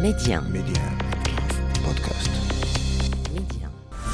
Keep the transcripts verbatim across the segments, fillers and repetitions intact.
ميديان ميديان بودكاست ميديان.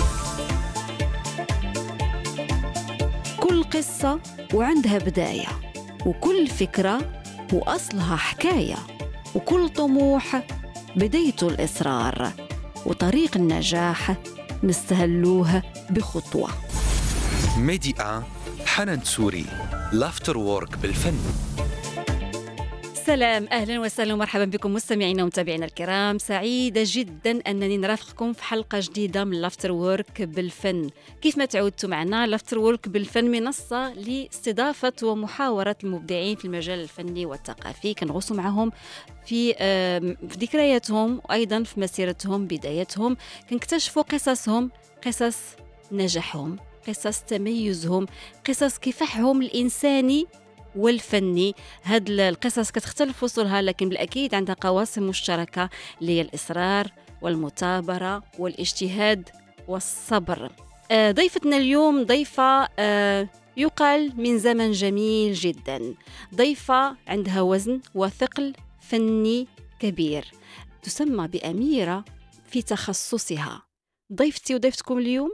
كل قصة وعندها بداية، وكل فكرة وأصلها حكاية، وكل طموح بدايته الإصرار، وطريق النجاح نستهلوه بخطوة. ميديان حنان سوري، لافتر وورك بالفن. سلام، أهلا وسهلا ومرحبا بكم مستمعينا ومتابعينا الكرام. سعيدة جدا أنني نرافقكم في حلقة جديدة من لافتر وورك بالفن. كيف ما تعودتوا معنا، لافتر وورك بالفن منصة لاستضافة ومحاورة المبدعين في المجال الفني والثقافي، كنغوصوا معهم في في ذكرياتهم وأيضا في مسيرتهم، بدايتهم، كنكتشفوا قصصهم، قصص نجاحهم، قصص تميزهم، قصص كفاحهم الإنساني والفني. هاد القصص كتختلف فصولها، لكن بالأكيد عندها قواسم مشتركة، اللي هي الإصرار والمثابرة والاجتهاد والصبر. آه ضيفتنا اليوم ضيفة آه يقال من زمن جميل جدا، ضيفة عندها وزن وثقل فني كبير، تسمى بأميرة في تخصصها. ضيفتي وضيفتكم اليوم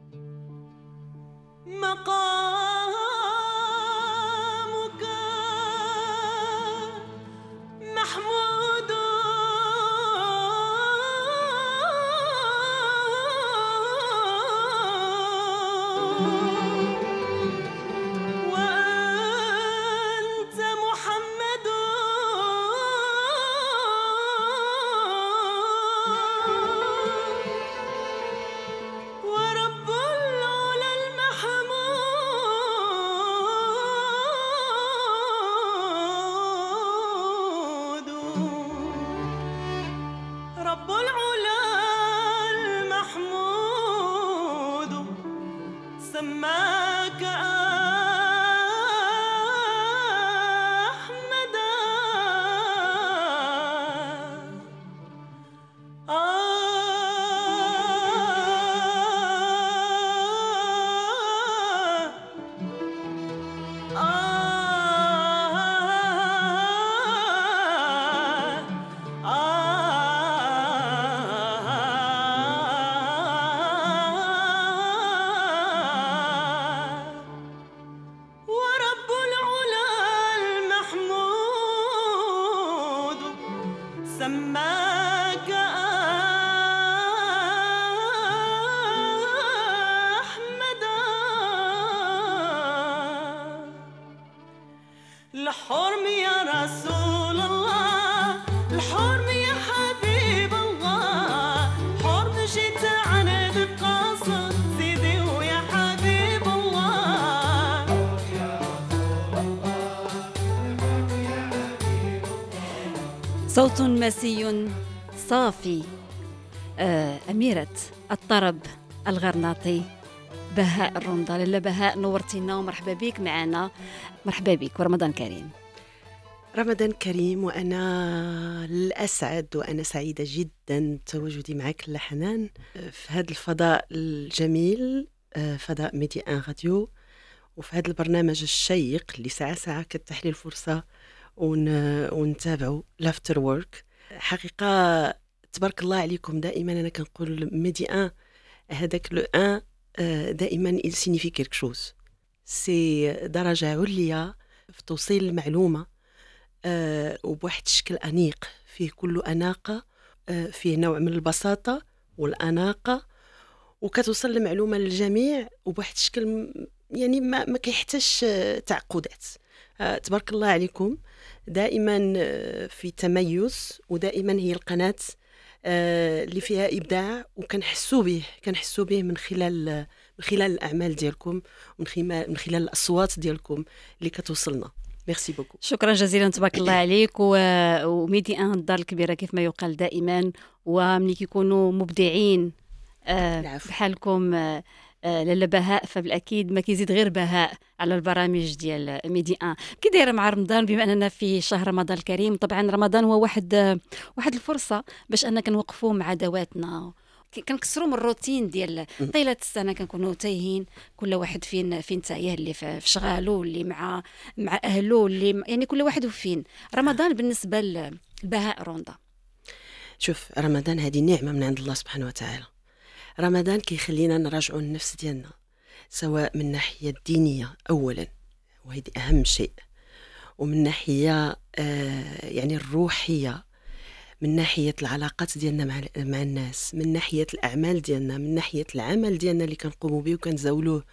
مقامك محمود وأنت محمد ورب العلا المحمود، رب العلا المحمود سماك أحمدا. ورب العلا المحمود سماك أحمدا. الحرم يا رسول الله، الحرم يا حبيب الله، حرم جيت عند القصد سيدي ويا حبيب الله. صوت مسي صافي، آه، أميرة الطرب الغرناطي بهاء الرمضة. لاله بهاء، نورتينا ومرحبا بك معنا. مرحبا بك ورمضان كريم. رمضان كريم، وأنا الأسعد وأنا سعيدة جدا بتواجدي معك لحنان في هذا الفضاء الجميل، فضاء ميديان راديو، وفي هذا البرنامج الشيق اللي ساعة ساعة كتح لي الفرصة ون... ونتابعوا لافتر وورك. حقيقة تبارك الله عليكم، دائما أنا كنقول ميديان هذاك لو ان دائما il signifie quelque chose، سي درجة عليا في توصيل المعلومة أه وبواحد الشكل أنيق، فيه كل أناقة، أه فيه نوع من البساطة والأناقة، وكتوصل المعلومة للجميع وبواحد الشكل يعني ما, ما كيحتاجش تعقدات. أه تبارك الله عليكم، دائما في تميز، ودائما هي القناة أه اللي فيها إبداع، وكنحسوا به كنحسوا به من خلال من خلال الأعمال ديالكم، ومن خلال من خلال الأصوات ديالكم اللي كتوصلنا. ميرسي بوكو. شكرا جزيلا، تبارك الله عليك. و... وميديان الدار الكبيرة كيف ما يقال دائما، وملي كيكونوا مبدعين آه بحالكم آه لاله بهاء، فبالأكيد ما كيزيد غير بهاء على البرامج ديال ميديان. كي دايره مع رمضان، بما أننا في شهر رمضان الكريم، طبعا رمضان هو واحد واحد الفرصة باش أننا كنوقفوا مع ذواتنا، كنكسروا من الروتين ديال طيله السنه، كنكونوا تايهين كل واحد فين فين تايه، اللي في شغالو، اللي مع مع اهله، اللي يعني كل واحد وفين. رمضان بالنسبه لبهاء روندا شوف رمضان هذه نعمة من عند الله سبحانه وتعالى. رمضان كيخلينا نراجعوا النفس ديالنا، سواء من ناحية الدينية أولا وهذه أهم شيء، ومن ناحية آه يعني الروحية، من ناحية العلاقات ديالنا مع, مع الناس، من ناحية الأعمال ديالنا، من ناحية العمل ديالنا اللي كنقوموا به وكنزاولوه.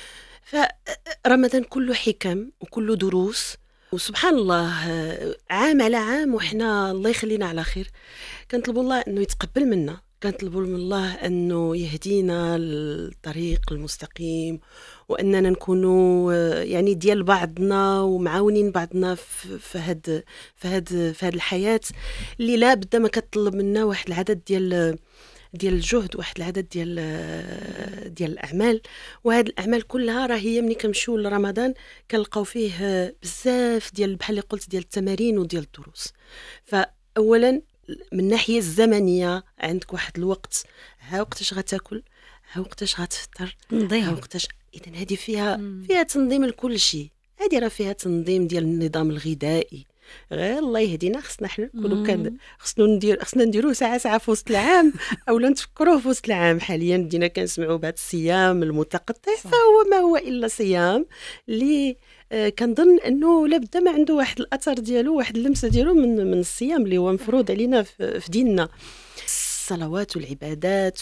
فرمضان كله حكم وكله دروس، وسبحان الله عام على عام وحنا الله يخلينا على خير. كنطلبوا الله انه يتقبل منا، كنطلبوا من الله انه يهدينا للطريق المستقيم، واننا نكونوا يعني ديال بعضنا ومعاونين بعضنا في هاد في هاد في هاد الحياه اللي لا بد ما كتطلب منا واحد العدد ديال ديال الجهد، واحد العدد ديال ديال الاعمال. وهاد الاعمال كلها راه هي ملي كنمشيو لرمضان كنلقاو فيه بزاف ديال بحال اللي قلت ديال التمارين وديال الدروس. فاولا من الناحيه الزمنيه عندك واحد الوقت، ها وقتاش غتاكل، ها وقتاش غتفطر، ها وقتاش. اذا هذه فيها مم. فيها تنظيم لكل شيء. هذه راه فيها تنظيم ديال النظام الغذائي. غير الله يهدينا خصنا حنا نكونوا كان خصنا ندير خصنا نديروه ساعه ساعه في وسط العام او لا نتفكروه في وسط العام. حاليا بدينا كنسمعوا بهذا الصيام المتقطع، فهو ما هو الا صيام اللي آه كنظن انه لابد ما عنده واحد الاثر ديالو، واحد اللمسه ديالو من من الصيام اللي هو مفروض علينا في, في ديننا. الصلوات والعبادات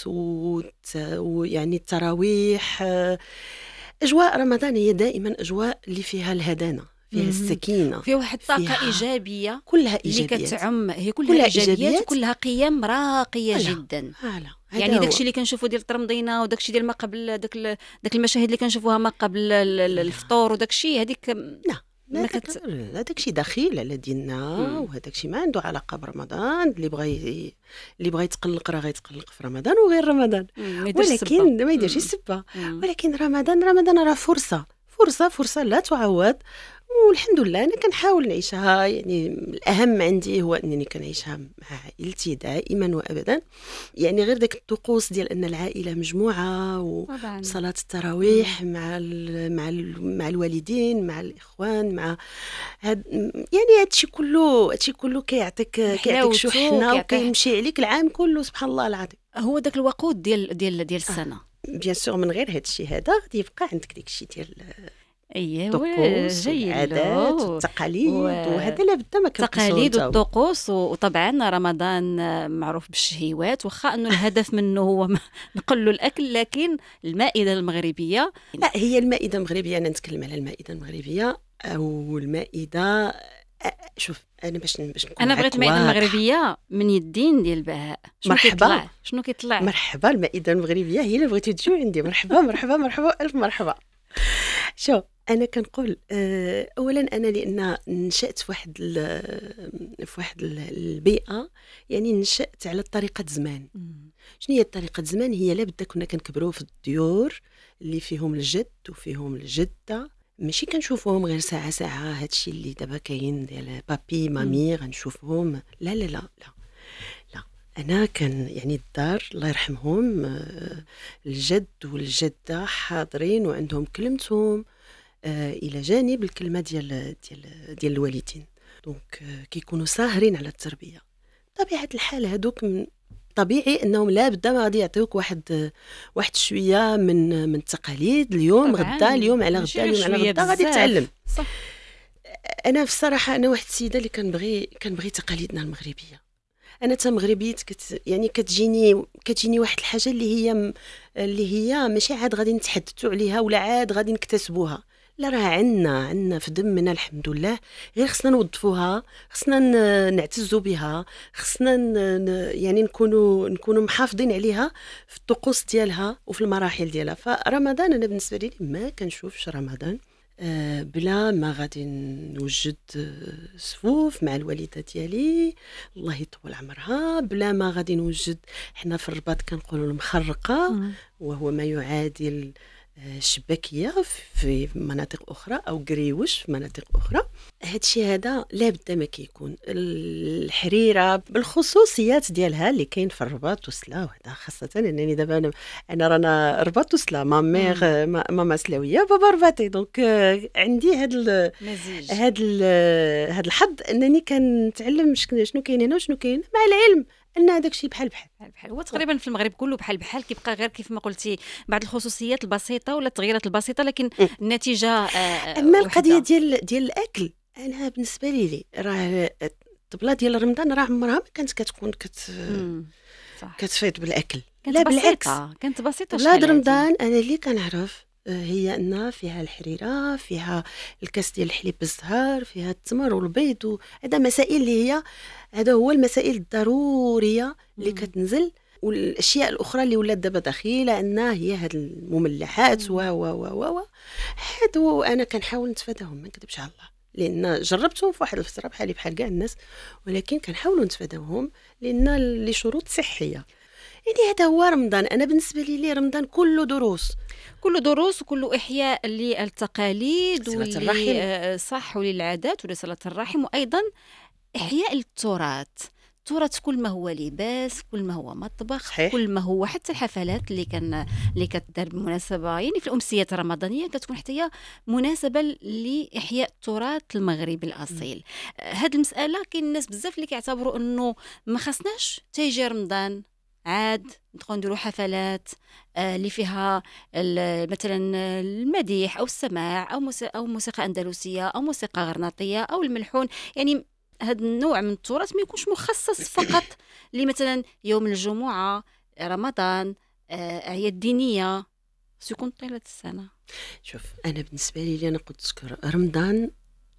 ويعني التراويح. آه اجواء رمضان هي دائما اجواء اللي فيها الهدانه، فيها السكينه، فيها واحد الطاقه ايجابيه كلها ايجابيات اللي كتعم، هي كلها, كلها ايجابيات, إيجابيات وكلها قيم راقيه هلا. جدا هلا. يعني داكشي اللي كنشوفوا ديال الترمضينه وداكشي ديال ما قبل داك داك المشاهد اللي كنشوفوها ما قبل الفطور وداكشي هذيك لا ما كت... هذاك شيء دخيل على ديننا، وهذاك شيء ما عنده علاقه برمضان. اللي بغى اللي بغى يتقلق راه غيتقلق في رمضان وغير رمضان، ولكن ما يديرش السبه. ولكن رمضان رمضان راه فرصه فرصه فرصه لا تعوض، والحمد لله انا كنحاول نعيشها. يعني الاهم عندي هو انني كنعيشها مع عائلتي دائما وابدا. يعني غير داك الطقوس ديال ان العائله مجموعه وصلاه التراويح مع ال مع ال مع الوالدين مع الاخوان مع هاد يعني هادشي كله هادشي كله كيعطيك كيعطيك شحنه وكيمشي عليك العام كله. سبحان الله العظيم. هو داك الوقود ديال ديال ديال السنه آه. بيان سور من غير هادشي هذا غادي يبقى عندك داكشي ديال اييه الطقوس والعادات والتقاليد و... وهذا لابد ما كنقصوا التقاليد والطقوس. وطبعا رمضان معروف بالشهيوات، واخا انه الهدف منه هو نقلوا الاكل، لكن المائده المغربيه لا هي المائده المغربيه. انا نتكلم على المائده المغربيه او المائده. شوف انا باش باش نكون انا بغيت المائده المغربيه من يدين ديال بهاء. شنو مرحبا شنو كيطلع؟ مرحبا. المائده المغربيه هي اللي بغيتو تجيو عندي. مرحبا مرحبا مرحبا الف مرحبا. شوف انا كنقول اولا انا لان نشات في واحد في واحد البيئه، يعني نشات على طريقه زمان. شنو هي طريقه زمان؟ هي لابد كنا كنكبروا في الديور اللي فيهم الجد وفيهم الجده، ماشي كنشوفوهم غير ساعه ساعه. هادشي اللي دابا كاين ديال بابي مامي غنشوفهم. لا لا لا لا لا انا كان يعني الدار الله يرحمهم الجد والجده حاضرين وعندهم كلمتهم آه الى جانب الكلمه ديال ديال ديال الوالدين. دونك آه كيكونوا ساهرين على التربيه. طبيعه الحال هذوك طبيعي انهم لا بد ما غادي يعطيوك واحد واحد شويه من من التقاليد. اليوم غدا اليوم على غدا اليوم على غدا غادي تتعلم. صح. انا في الصراحه انا واحد السيده اللي كنبغي كنبغي تقاليدنا المغربيه. انا تا مغربيت كت يعني كتجيني كتجيني واحد الحاجه اللي هي اللي هي ماشي عاد غادي نتحدثوا عليها ولا عاد غادي نكتسبوها. لا راه عندنا عندنا في دمنا الحمد لله، غير خصنا نوظفوها، خصنا نعتزوا بها، خصنا يعني نكونوا نكونوا محافظين عليها في الطقوس ديالها وفي المراحل ديالها. فرمضان انا بالنسبه لي ما كنشوفش رمضان بلا ما غادي نوجد صفوف مع الوالده ديالي الله يطول عمرها، بلا ما غادي نوجد حنا في الرباط كنقولوا المخرقه وهو ما يعادل شباكيه في مناطق اخرى او قريوش في مناطق اخرى. هادشي هذا لابد ما كيكون. الحريره بالخصوصيات ديالها اللي كاين في الرباط وسلا، وهذا خاصه انني دابا انا انا رانا رباط وسلا ما ميغ ماما سلاويه بابا رباطي. دونك عندي هذا هذا هذا الحظ انني كنتعلم شنو كاين هنا وشنو كاين، مع العلم ان هذاك الشيء بحال بحال. بحال بحال هو تقريبا في المغرب كله بحال بحال، كيبقى غير كيف ما قلتي بعض الخصوصيات البسيطه ولا التغييرات البسيطه، لكن النتيجه آه اما وحدة. القضيه ديال ديال الاكل، انا بالنسبه لي لي راه الطبله ديال رمضان راه عمرها ما كانت كتكون كت مم. صح. كتفيض بالاكل، كانت لا بالعكس. بسيطة. كانت بسيطه طبلة شحال هادي. رمضان انا اللي كنعرف آه، هي انها فيها الحريره، فيها الكاس ديال الحليب بالزهر، فيها التمر والبيض، هذا مسائل اللي هي هذا هو المسائل الضروريه اللي مم. كتنزل. والاشياء الاخرى اللي ولات دابا دخيله انها هي هاد المملحات و و و و هادو انا كنحاول نتفاداهم، ما نكذبش على الله، لان جربتهم في واحد الفتره بحالي بحال كاع الناس، ولكن كنحاولوا نتفاداوهم لان لشروط صحيه. يعني هذا هو رمضان. انا بالنسبه لي لي رمضان كله دروس، كله دروس وكله إحياء للتقاليد صلة واللي الرحم. آه، صح، وللعادات ولصلة الرحم، وأيضا إحياء التراث. التراث كل ما هو لباس، كل ما هو مطبخ، صحيح. كل ما هو حتى الحفلات اللي كان اللي كتدار بالمناسبة، يعني في الأمسيات الرمضانية كتكون حتى هي مناسبة لإحياء التراث المغربي الأصيل. آه، هاد المسألة كاين الناس بزاف اللي كيعتبروا أنه ما خصناش تيجي رمضان عاد ندخلوا نديروا حفلات آه، اللي فيها ال- مثلا المديح او السماع او موسيقى او موسيقى اندلسيه او موسيقى غرناطيه او الملحون. يعني هذا النوع من التراث ما يكونش مخصص فقط لمثلا يوم الجمعه، رمضان، آه، اعياد دينيه، خصو يكون طيله السنه. شوف انا بالنسبه لي اللي انا قلت تذكر رمضان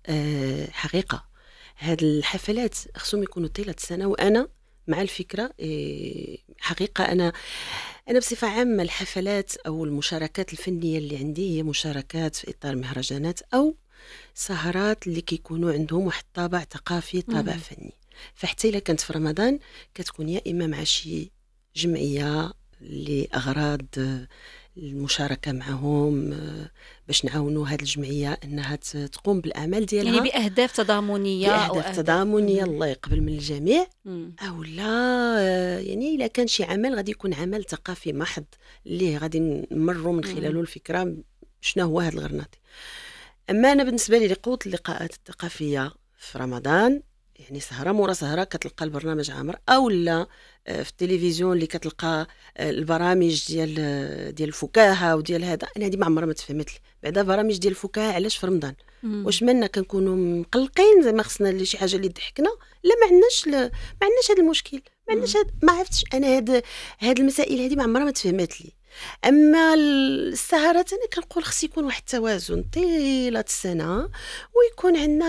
آه حقيقه هاد الحفلات خصهم يكونوا طيله السنه، وانا مع الفكره. إيه، حقيقه انا انا بصفه عامه الحفلات او المشاركات الفنيه اللي عندي هي مشاركات في اطار مهرجانات او سهرات اللي كيكونوا عندهم واحد الطابع ثقافي، طابع مم. فني. فحتى الا كانت في رمضان كتكون يا اما مع شي جمعيه لاغراض آه، المشاركه معهم، آه، باش نعاونوا هذه الجمعيه انها ت- تقوم بالاعمال ديالها يعني باهداف تضامنيه أو بأهداف أهداف- تضامنيه، مم. الله يقبل من الجميع. مم. او لا آه، يعني الا كان شي عمل غادي يكون عمل ثقافي محض اللي غادي نمروا من خلاله الفكره شنو هو هذا الغرناطي. اما انا بالنسبه لي لقوه اللقاءات الثقافيه في رمضان، يعني سهره مورا سهره كتلقى البرنامج عامر، او لا آه، في التلفزيون اللي كتلقى آه، البرامج ديال آه، ديال الفكاهه وديال هذا. انا هذه ما عمرها ما تفهمت لي بعدا برامج ديال الفكاهه علاش في رمضان. مم. واش مالنا كنكونوا مقلقين زعما خصنا اللي شي حاجه اللي تضحكنا؟ لا ما عندناش ل... ما عندناش هذا المشكل، ما عندناش هاد... ما عرفتش انا هاد هاد المسائل هذه ما عمرها ما تفهمت لي. اما السهرات انا كنقول خص يكون واحد التوازن طيله السنه، ويكون عندنا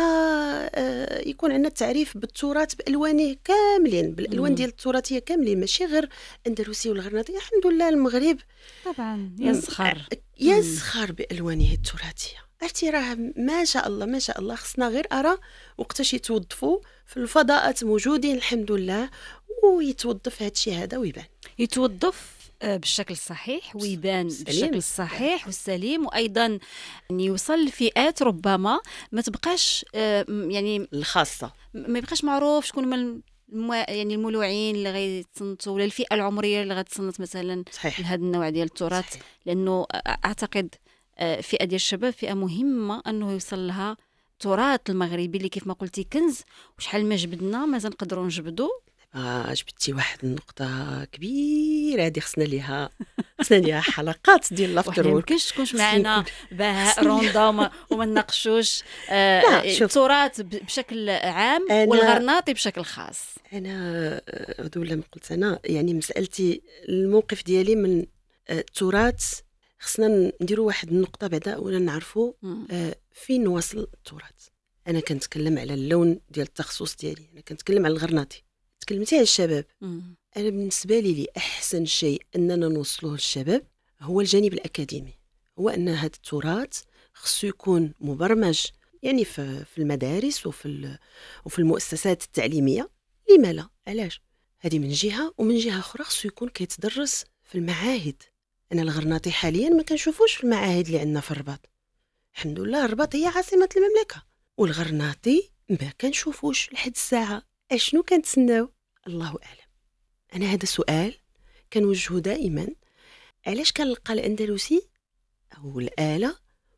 آه، يكون عندنا التعريف بالتراث بالوانه كاملين، بالالوان مم. ديال التراثيه كاملين، ماشي غير اندلسي والغرناطيه. الحمد لله المغرب طبعا يزخر. يزخر بالوانه التراثيه. عرفتي راه ما شاء الله ما شاء الله. خصنا غير ارى وقتاش يتوظفوا في الفضاءات موجودين الحمد لله، ويتوظف هذا الشيء هذا ويبان. يتوظف آه، بالشكل الصحيح ويبان سليم. بالشكل الصحيح والسليم، وايضا يعني يوصل لفئات ربما ما تبقاش آه، م- يعني الخاصه ما يبقاش معروف شكون هما الم... يعني المولوعين اللي غيتصنتوا ولا الفئه العمريه اللي غتصنت مثلا صحيح. لهذا النوع ديال التراث. صحيح. لانه اعتقد آه، فئه ديال الشباب فئه مهمه انه يوصل لها التراث المغربي اللي كيف ما قلتي كنز، وشحال ما جبدنا مازال نقدروا نجبدوا. آه جبتي واحد النقطة كبيرة هذه، خصنا ليها خصنا ليها حلقات ديال لافتر وحنا وورك. يمكنش تكونش خصني معنا نكون- بهاء خصني- روندا وما, وما نناقشوش آه، لا، شوف. التراث ب- بشكل عام أنا- والغرناطي بشكل خاص. أنا هذو ولا ما قلت أنا، يعني مسألتي الموقف ديالي من آه، التراث. خصنا نديروا واحد النقطة بعدا ولا نعرفوا مم. آه، فين واصل التراث. أنا كنتكلم على اللون ديال التخصص ديالي، أنا كنتكلم على الغرناطي. تكلمتي على الشباب، مم. أنا بالنسبة لي لي أحسن شيء أننا نوصلوه للشباب هو الجانب الأكاديمي. هو أن هذا التراث خصو يكون مبرمج يعني في في المدارس وفي ال- وفي المؤسسات التعليمية. لما لا؟ علاش؟ هذه من جهة، ومن جهة أخرى خصو يكون كيتدرس في المعاهد. أنا الغرناطي حاليا ما كنشوفوش في المعاهد اللي عندنا في الرباط. الحمد لله الرباط هي عاصمة المملكة، والغرناطي ما كنشوفوش لحد الساعة. أشنو كنتسناو؟ الله أعلم. أنا هذا سؤال كنوجهه دائما. علاش كنلقى الأندلسي أو الآلة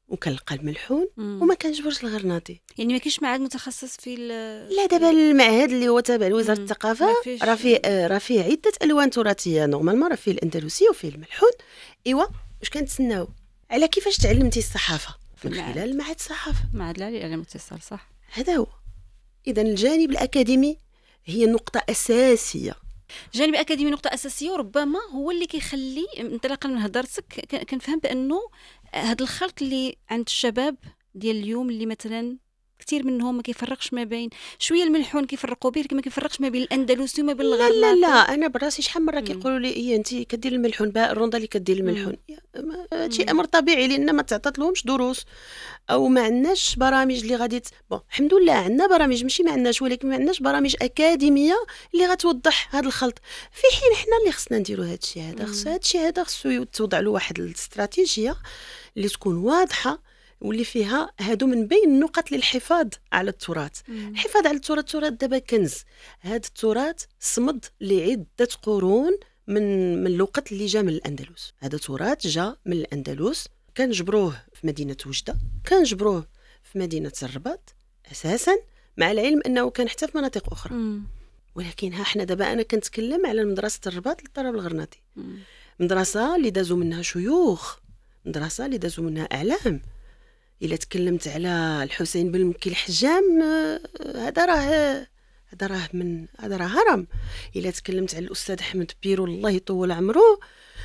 وكنلقى الملحون مم. وما كنجبرش الغرناطي. يعني ما كاينش معهد متخصص في ال- لا دابا المعهد اللي هو تابع لوزاره مم. الثقافه ما فيش- راه فيه آه، راه فيه عده الوان تراثيه نورمالمون، راه فيه الاندلسي وفيه الملحون. ايوا واش كنتسناو على كيفاش تعلمتي الصحافه؟ من المعهد. خلال معهد الصحافه. معهد العالي للاعلام والاتصال، صح. هذا هو. اذا الجانب الاكاديمي هي نقطه اساسيه. جانب اكاديمي نقطه اساسيه، وربما هو اللي كيخلي انطلاقا من هضرتك ك- كنفهم بانه هذا الخلط اللي عند الشباب ديال اليوم اللي مثلا كثير منهم ما كيفرقش ما بين شويه الملحون كيفرقوا به، لكن ما كيفرقش ما بين الاندلسي وما بين لا الغرناطي. لا لا انا براسي شحال مره مم. كيقولوا لي هي انت كدير الملحون بها الرونده اللي كدير الملحون. هادشي مم. امر طبيعي لان ما تعطات لهمش دروس او ما عندناش برامج اللي غادي ت... بون الحمد لله عندنا برامج، ماشي ما عندناش، ولكن ما عندناش برامج اكاديميه اللي غتوضح هذا الخلط، في حين حنا اللي خصنا نديروا هذا الشيء هذا. خص هذا الشيء هذا خصو توضع له واحد الاستراتيجيه اللي تكون واضحه واللي فيها هادو من بين النقط للحفاظ على التراث. مم. الحفاظ على التراث، التراث دابا كنز. هذا التراث صمد لعده قرون من من الوقت اللي جا من الاندلس. هذا تراث جا من الاندلس، كنجبروه في مدينه وجده، كنجبروه في مدينه الرباط اساسا، مع العلم انه كان حتى في مناطق اخرى. مم. ولكن ها حنا دابا انا كنتكلم على مدرسه الرباط للطرب الغرناطي، مم. مدرسه اللي دازوا منها شيوخ، مدرسه اللي دازوا منها اعلام. الا تكلمت على الحسين بن مكي الحجام، آه، هذا راه هذا راه من هذا راه هرم. الا تكلمت على الاستاذ احمد بيرو الله يطول عمره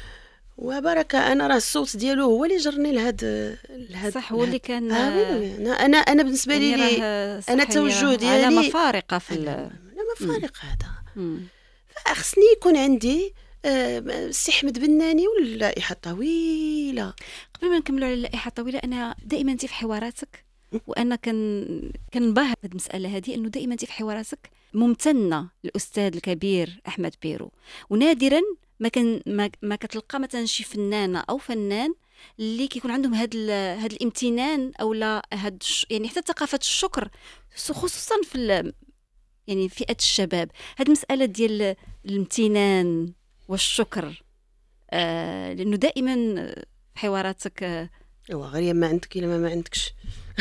وبركه، انا راه الصوت ديالو هو اللي جرني لهاد لهاد صح، هو اللي كان آه انا انا انا بالنسبه لي يعني لي راه صح، أنا هي التوجه ديالي- علامه فارقه في لا ال... ما فارق هذا. مم. فخصني يكون عندي آه، السي احمد بناني واللائحه طويله. قبل ما نكملوا على اللائحه الطويله، انا دائما انت في حواراتك وانا كان كنباهر بهذه المساله هذه، انه دائما انت في حواراتك ممتنه للاستاذ الكبير احمد بيرو، ونادرا ما كان ما, ما كتلقى مثلا شي فنانه او فنان اللي كيكون عندهم هذا هذا الامتنان او لا هاد الش- يعني حتى ثقافه الشكر، خصوصا في ال- يعني فئه الشباب. هذه المساله ديال الامتنان والشكر، آه لانه دائما في حواراتك آه ايوا غير ما عندك الا ما, ما عندكش.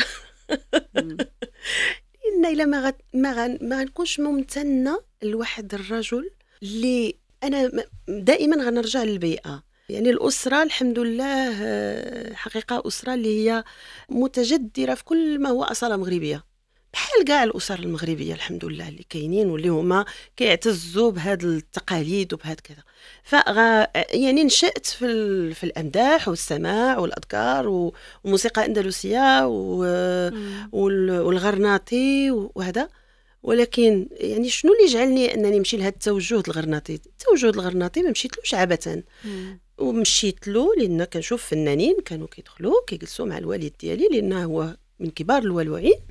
مم. إن إلا ما غت... ما, غن... ما غنكونش ممتنة لواحد الرجل اللي أنا م- دائما غنرجع للبيئة. يعني الأسرة الحمد لله، آه، حقيقة أسرة اللي هي متجدرة في كل ما هو أصالة مغربية، بحال كاع الأسر المغربية الحمد لله اللي كاينين واللي هما كيعتزوا بهاد التقاليد وبهاد كذا. فغا يعني نشأت في ال... في الأمداح والسماع والأذكار و- والموسيقى الأندلسية و... مم. وال- والغرناطي وهذا. ولكن يعني شنو اللي جعلني انني نمشي لهذا التوجه الغرناطي؟ التوجه الغرناطي ما مشيتلوش عبثا، مم. ومشيت له لان كنشوف فنانين كانوا كيدخلوا كيجلسوا مع الوالد ديالي لانه هو من كبار الوالوعين.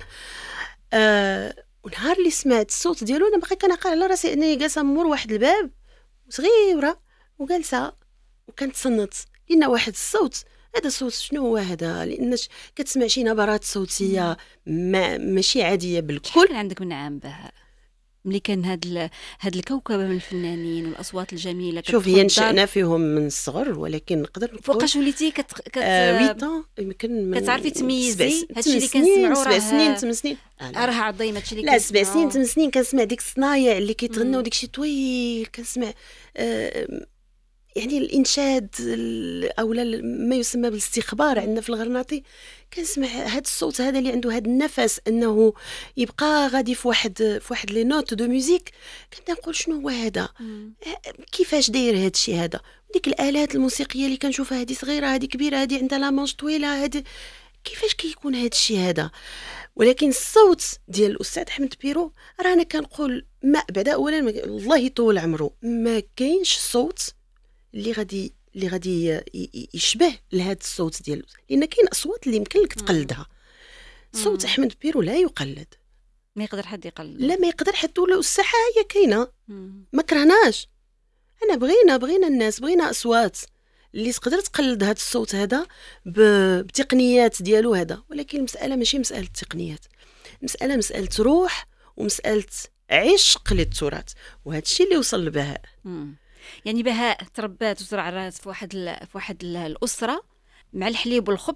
آه ونهار اللي سمعت الصوت ديالو انا باقي كنعقل على راسي انني جالسه مور واحد الباب صغيره وجالسه وكنتصنت لان واحد الصوت. هذا الصوت شنو هو هذا؟ لان ش- كتسمع شي نبرات صوتيه ما ماشي عاديه بالكل. شحال كان عندك من عام بهاء ملي كان هاد ال... هاد الكوكب من الفنانين والاصوات الجميله؟ شوف كتدخل هي الدار. نشأنا فيهم من الصغر، ولكن نقدر نقول فوقاش وليتي كت... كت... آه ويطون يمكن من كتعرفي تميزي سبع- هادشي اللي ثمان سنين، كنسمعوا سبع راه- سنين ثمان سنين آه لا. راه عظيم هادشي اللي لا سبع كنسمعوا. سنين ثمان سنين كنسمع ديك الصنايع اللي كيتغنوا مم. ديك شي طويل، كنسمع آه يعني الانشاد ال- او لا ما يسمى بالاستخبار عندنا في الغرناطي. كنسمع هذا الصوت هذا اللي عنده هذا النفس انه يبقى غادي في واحد في واحد لي نوت دو ميوزيك. كنت نقول شنو هو هذا؟ مم. كيفاش داير هذا الشيء هذا؟ ديك الالات الموسيقيه اللي كنشوفها هذه صغيره هذه كبيره هذه عندها لا مانش طويله هذه، كيفاش كيكون هذا الشيء هذا؟ ولكن الصوت ديال الاستاذ احمد بيرو راه انا كنقول ما بعدا اولا ما- الله يطول عمره ما كاينش صوت اللي غادي اللي غادي ي- ي- يشبه لهذا الصوت ديالو، لان كاين اصوات اللي يمكن لك تقلدها. صوت مم. احمد بيرو لا يقلد، ما يقدر حد يقلد. لا ما يقدر حتى ولا الساحه هي كاينه، مم. ما كرهناش. انا بغينا بغينا الناس بغينا اصوات اللي تقدر تقلد هذا الصوت هذا ب- بتقنيات ديالو هذا. ولكن المساله ماشي مساله تقنيات، مساله مساله روح ومساله عشق للتراث، وهذا الشيء اللي وصل لبهاء. مم. يعني بهاء تربات وترعرات في واحد ال... في واحد ال- الاسره مع الحليب والخبز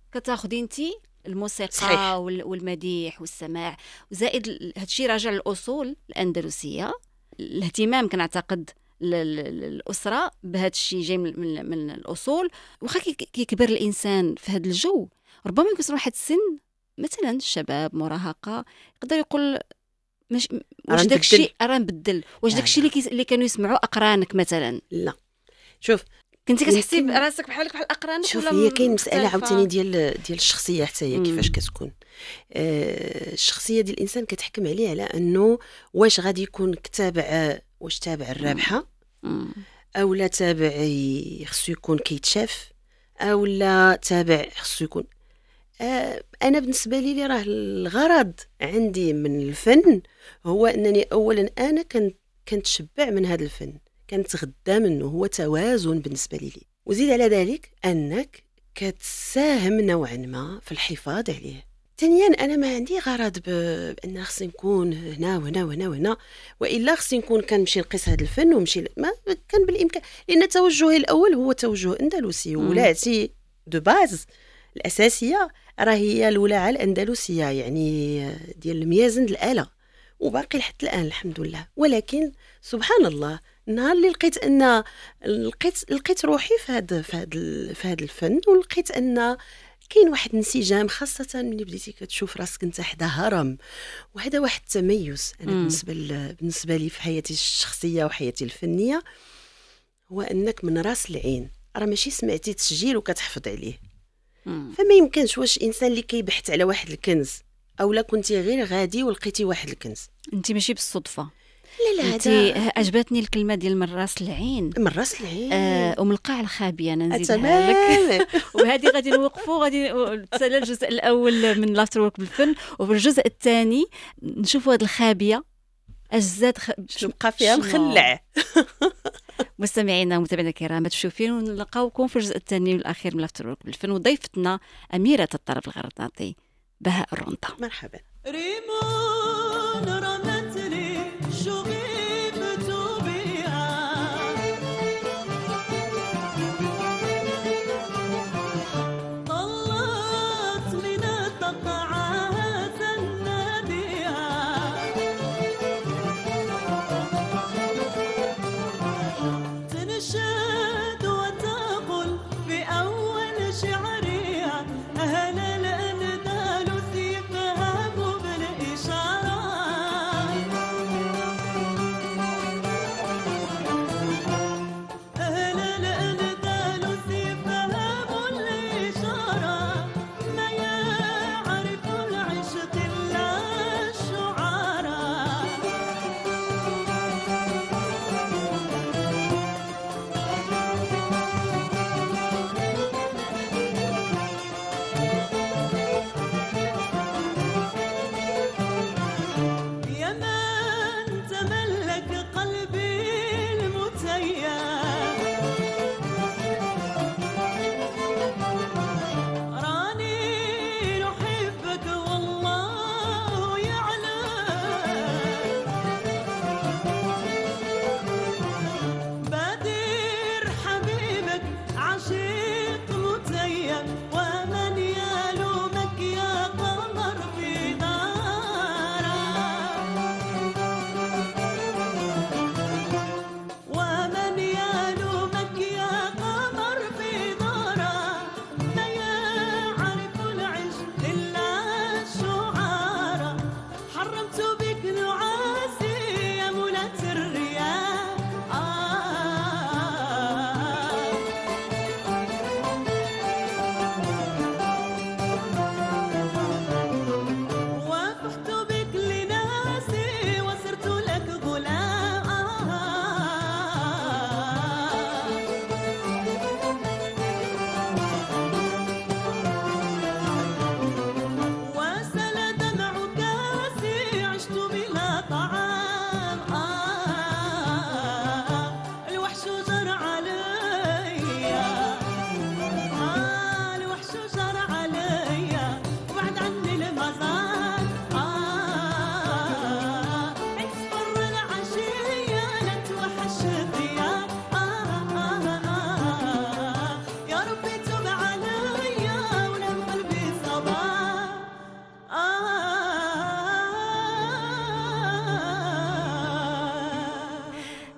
كتاخدي انت الموسيقى صحيح. وال- والمديح والسماع، وزائد ال- هادشي راجع للاصول الاندلسيه. الاهتمام كنعتقد ل- ل- الاسره بهذا الشيء جاي من, من, من الاصول. واخا كي- كيكبر الانسان في هذا الجو، ربما يكون واحد السن مثلا الشباب مراهقه يقدر يقول مش واش راه داك الشيء نبدل. راه نبدل، واش لا، داك الشيء اللي كيس- اللي كانوا يسمعوا اقرانك مثلا لا شوف كنتي كتحسي يمكن- براسك بحالك بحال اقرانك شوف ولا هي كاين مساله مختلفة؟ عاوتاني ديال ديال الشخصيه حتى هي مم. كيفاش كتكون. آه الشخصيه ديال الانسان كتحكم عليه على انه واش غادي يكون كتابع، واش تابع الرابحه مم. او لا تابع ي- خصو يكون كيتشاف او لا تابع خصو يكون. آه انا بالنسبه لي راه الغرض عندي من الفن هو انني اولا انا كنت كنتشبع من هذا الفن، كنتغذى منه، هو توازن بالنسبه لي. وزيد على ذلك انك كتساهم نوعا ما في الحفاظ عليه. ثانيا انا ما عندي غرض ب- بان خصني نكون هنا وهنا وهنا وهنا، والا خصني نكون كنمشي نقيس هذا الفن ونمشي ل- ما كان بالامكان، لان توجهي الاول هو توجه اندلسي مم. ولاتي دو باز الاساسيه راه هي الولاعه الاندلسيه، يعني ديال الميازن الاله، وباقي لحد الان الحمد لله. ولكن سبحان الله النهار اللي لقيت ان لقيت لقيت روحي في هذا في هذا في هذا الفن، ولقيت ان كاين واحد الانسجام، خاصه ملي بديتي كتشوف راسك انت حدا هرم، وهذا واحد التميز. انا مم. بالنسبه ل... بالنسبه لي في حياتي الشخصيه وحياتي الفنيه هو انك من راس العين، راه ماشي سمعتي تسجيل وكتحفظ عليه. مم. فما يمكنش واش انسان اللي كيبحث على واحد الكنز او لا كنتي غير غادي ولقيتي واحد الكنز. انت ماشي بالصدفه، لا لا انت هذا عجبتني الكلمه ديال من راس العين من راس العين. آه ومن القاع الخابيه. انا نزيدها لك تمام. وهذه غادي نوقفوا، غادي نتسالى الجزء الاول من لافتر وورك بالفن، وفي الجزء الثاني نشوفوا هذه الخابيه اجزاد خ... شنو بقى فيها شنو؟ مخلع. مستمعينا ومتابعينا الكرام، تشوفين ونلقاوكم في الجزء الثاني والاخير من لافتر وورك بالفن، وضيفتنا اميره الطرب الغرناطي بهاء الرنطه. مرحبا. ريمون رمتني شو غيبت بيها، طلعت من التقعات النادية، تنشد وتقول في أول شعرها أهل الأندلس يفهموا بالإنجليزية.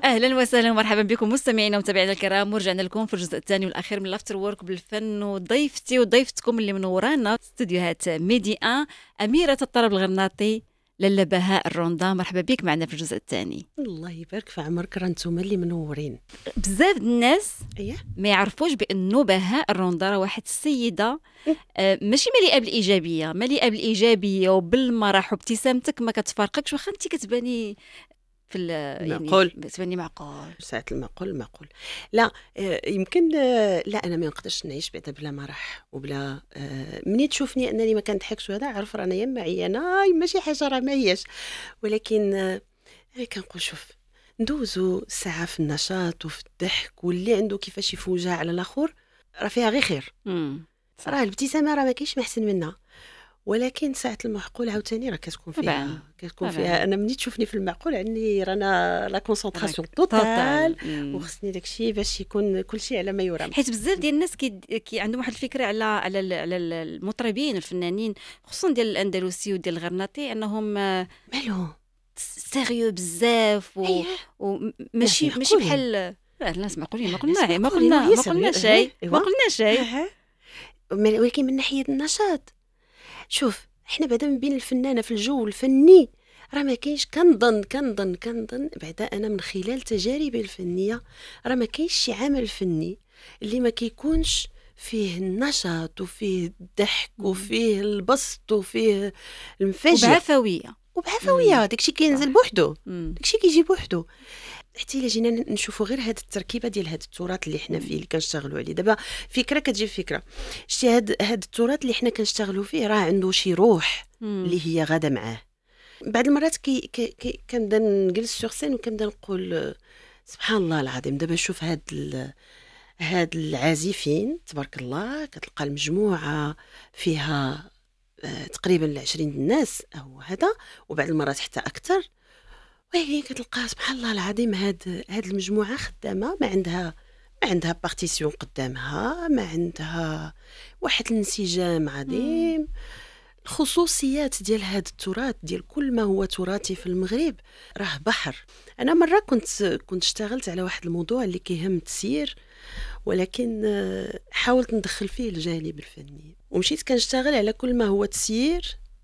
اهلا وسهلا ومرحبا بكم مستمعينا ومتابعينا الكرام، ورجعنا لكم في الجزء الثاني والاخير من لافتر وورك بالفن، وضيفتي وضيفتكم اللي منورانا استديوهات ميدي ان اميره الطرب الغرناطي لاله بهاء الروندا. مرحبا بك معنا في الجزء الثاني. الله يبارك في عمرك، راه نتوما اللي منورين. بزاف الناس اييه ما يعرفوش بانه بهاء الروندا راه واحد السيده آه ماشي مليئه بالايجابيه، مليئه بالايجابيه وبالمرح، وابتسامتك ما كتفارقكش واخا انت كتباني في ال- معقول. يعني تباني معقول. ساعة المعقول المعقول. لا آه، يمكن آه، لا انا ما نقدرش نعيش بعدا بلا مرح وبلا آه، مني تشوفني انني ما كنضحكش وهذا عرف رانا يا معينه يما شي حاجه راه ما هياش، ولكن آه، أنا كنقول شوف ندوزو ساعه في النشاط وفي الضحك، واللي عنده كيفاش يفوجع على الاخر راه فيها غير خير. امم راه الابتسامه راه ما كاينش ما احسن منها، ولكن ساعة المعقول عاوتاني راه كتكون فيها طبعاً. كتكون طبعاً. فيها انا مني تشوفني في المعقول عندي رانا لا كونسونطراسيون توتال، مم. وخصني داكشي باش يكون كلشي على ما يرام. حيت بزاف ديال الناس كي, كي عندهم واحد الفكره على على ال- على ال- المطربين الفنانين خصوصا ديال الاندلسي وديال الغرناطي انهم آه، مالو سيريو بزاف و- أيه. وماشي ناس ماشي معقولين. بحال لا الناس معقولين، ما ناس قلنا ما معقولين، قلنا وهي ما سيريو. قلنا شيء أيوا. ما قلنا شيء. أها. من- ولكن من ناحية النشاط شوف احنا بعدا من بين الفنانة في الجو الفني راه ما كاينش، كنظن كنظن كنظن بعدا انا من خلال تجاربي الفنية راه ما كاينش شي عمل فني اللي ما كيكونش فيه النشاط وفيه الضحك وفيه البسط وفيه المفاجئ وبعفويه. وبعفوية. داكشي كينزل بوحدو، مم. داكشي كيجي بوحدو. حتى الا جينا نشوفوا غير هاد التركيبه ديال هاد التراث اللي حنا فيه اللي كنشتغلوا عليه دابا، فكره كتجي فكره شتي هاد هاد التراث اللي حنا كنشتغلوا فيه راه عنده شي روح مم. اللي هي غاده معاه. بعض المرات كي, كي, كي كنبدا نجلس سور سين وكنبدا نقول آه، سبحان الله العظيم. دابا شوف هاد ال- هاد العازفين تبارك الله كتلقى المجموعه فيها آه، تقريبا عشرين الناس او هذا، وبعض المرات حتى اكثر، ولكن كتلقى سبحان الله العظيم هاد هاد المجموعه خدامه ما عندها ما عندها بارتيسيون قدامها، ما عندها واحد الانسجام عظيم. الخصوصيات ديال هاد التراث ديال كل ما هو تراثي في المغرب راه بحر. انا مره كنت كنت اشتغلت على واحد الموضوع اللي كيهم التسيير، ولكن آه، حاولت ندخل فيه الجانب الفني ومشيت كنشتغل على كل ما هو تسيير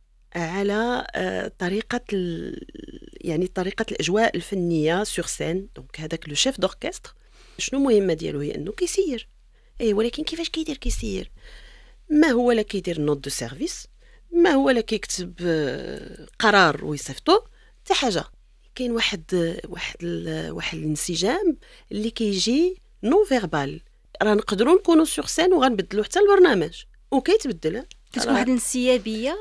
على آه، طريقه ال... يعني طريقه الاجواء الفنيه سور سين. دونك هذاك لو شيف دوركستر شنو المهمه ديالو هي انه كيسير، اي ولكن كيفاش كيدير كيسير، ما هو لا كيدير نوت دو سيرفيس، ما هو لا كيكتب آه، قرار ويصيفطو حتى حاجه. كاين واحد آه، واحد ال- واحد الانسجام اللي كيجي نو فيربال. راه نقدروا نكونوا سور سين وغنبدلوا حتى البرنامج وكيتبدل. كتكون واحد الانسيابيه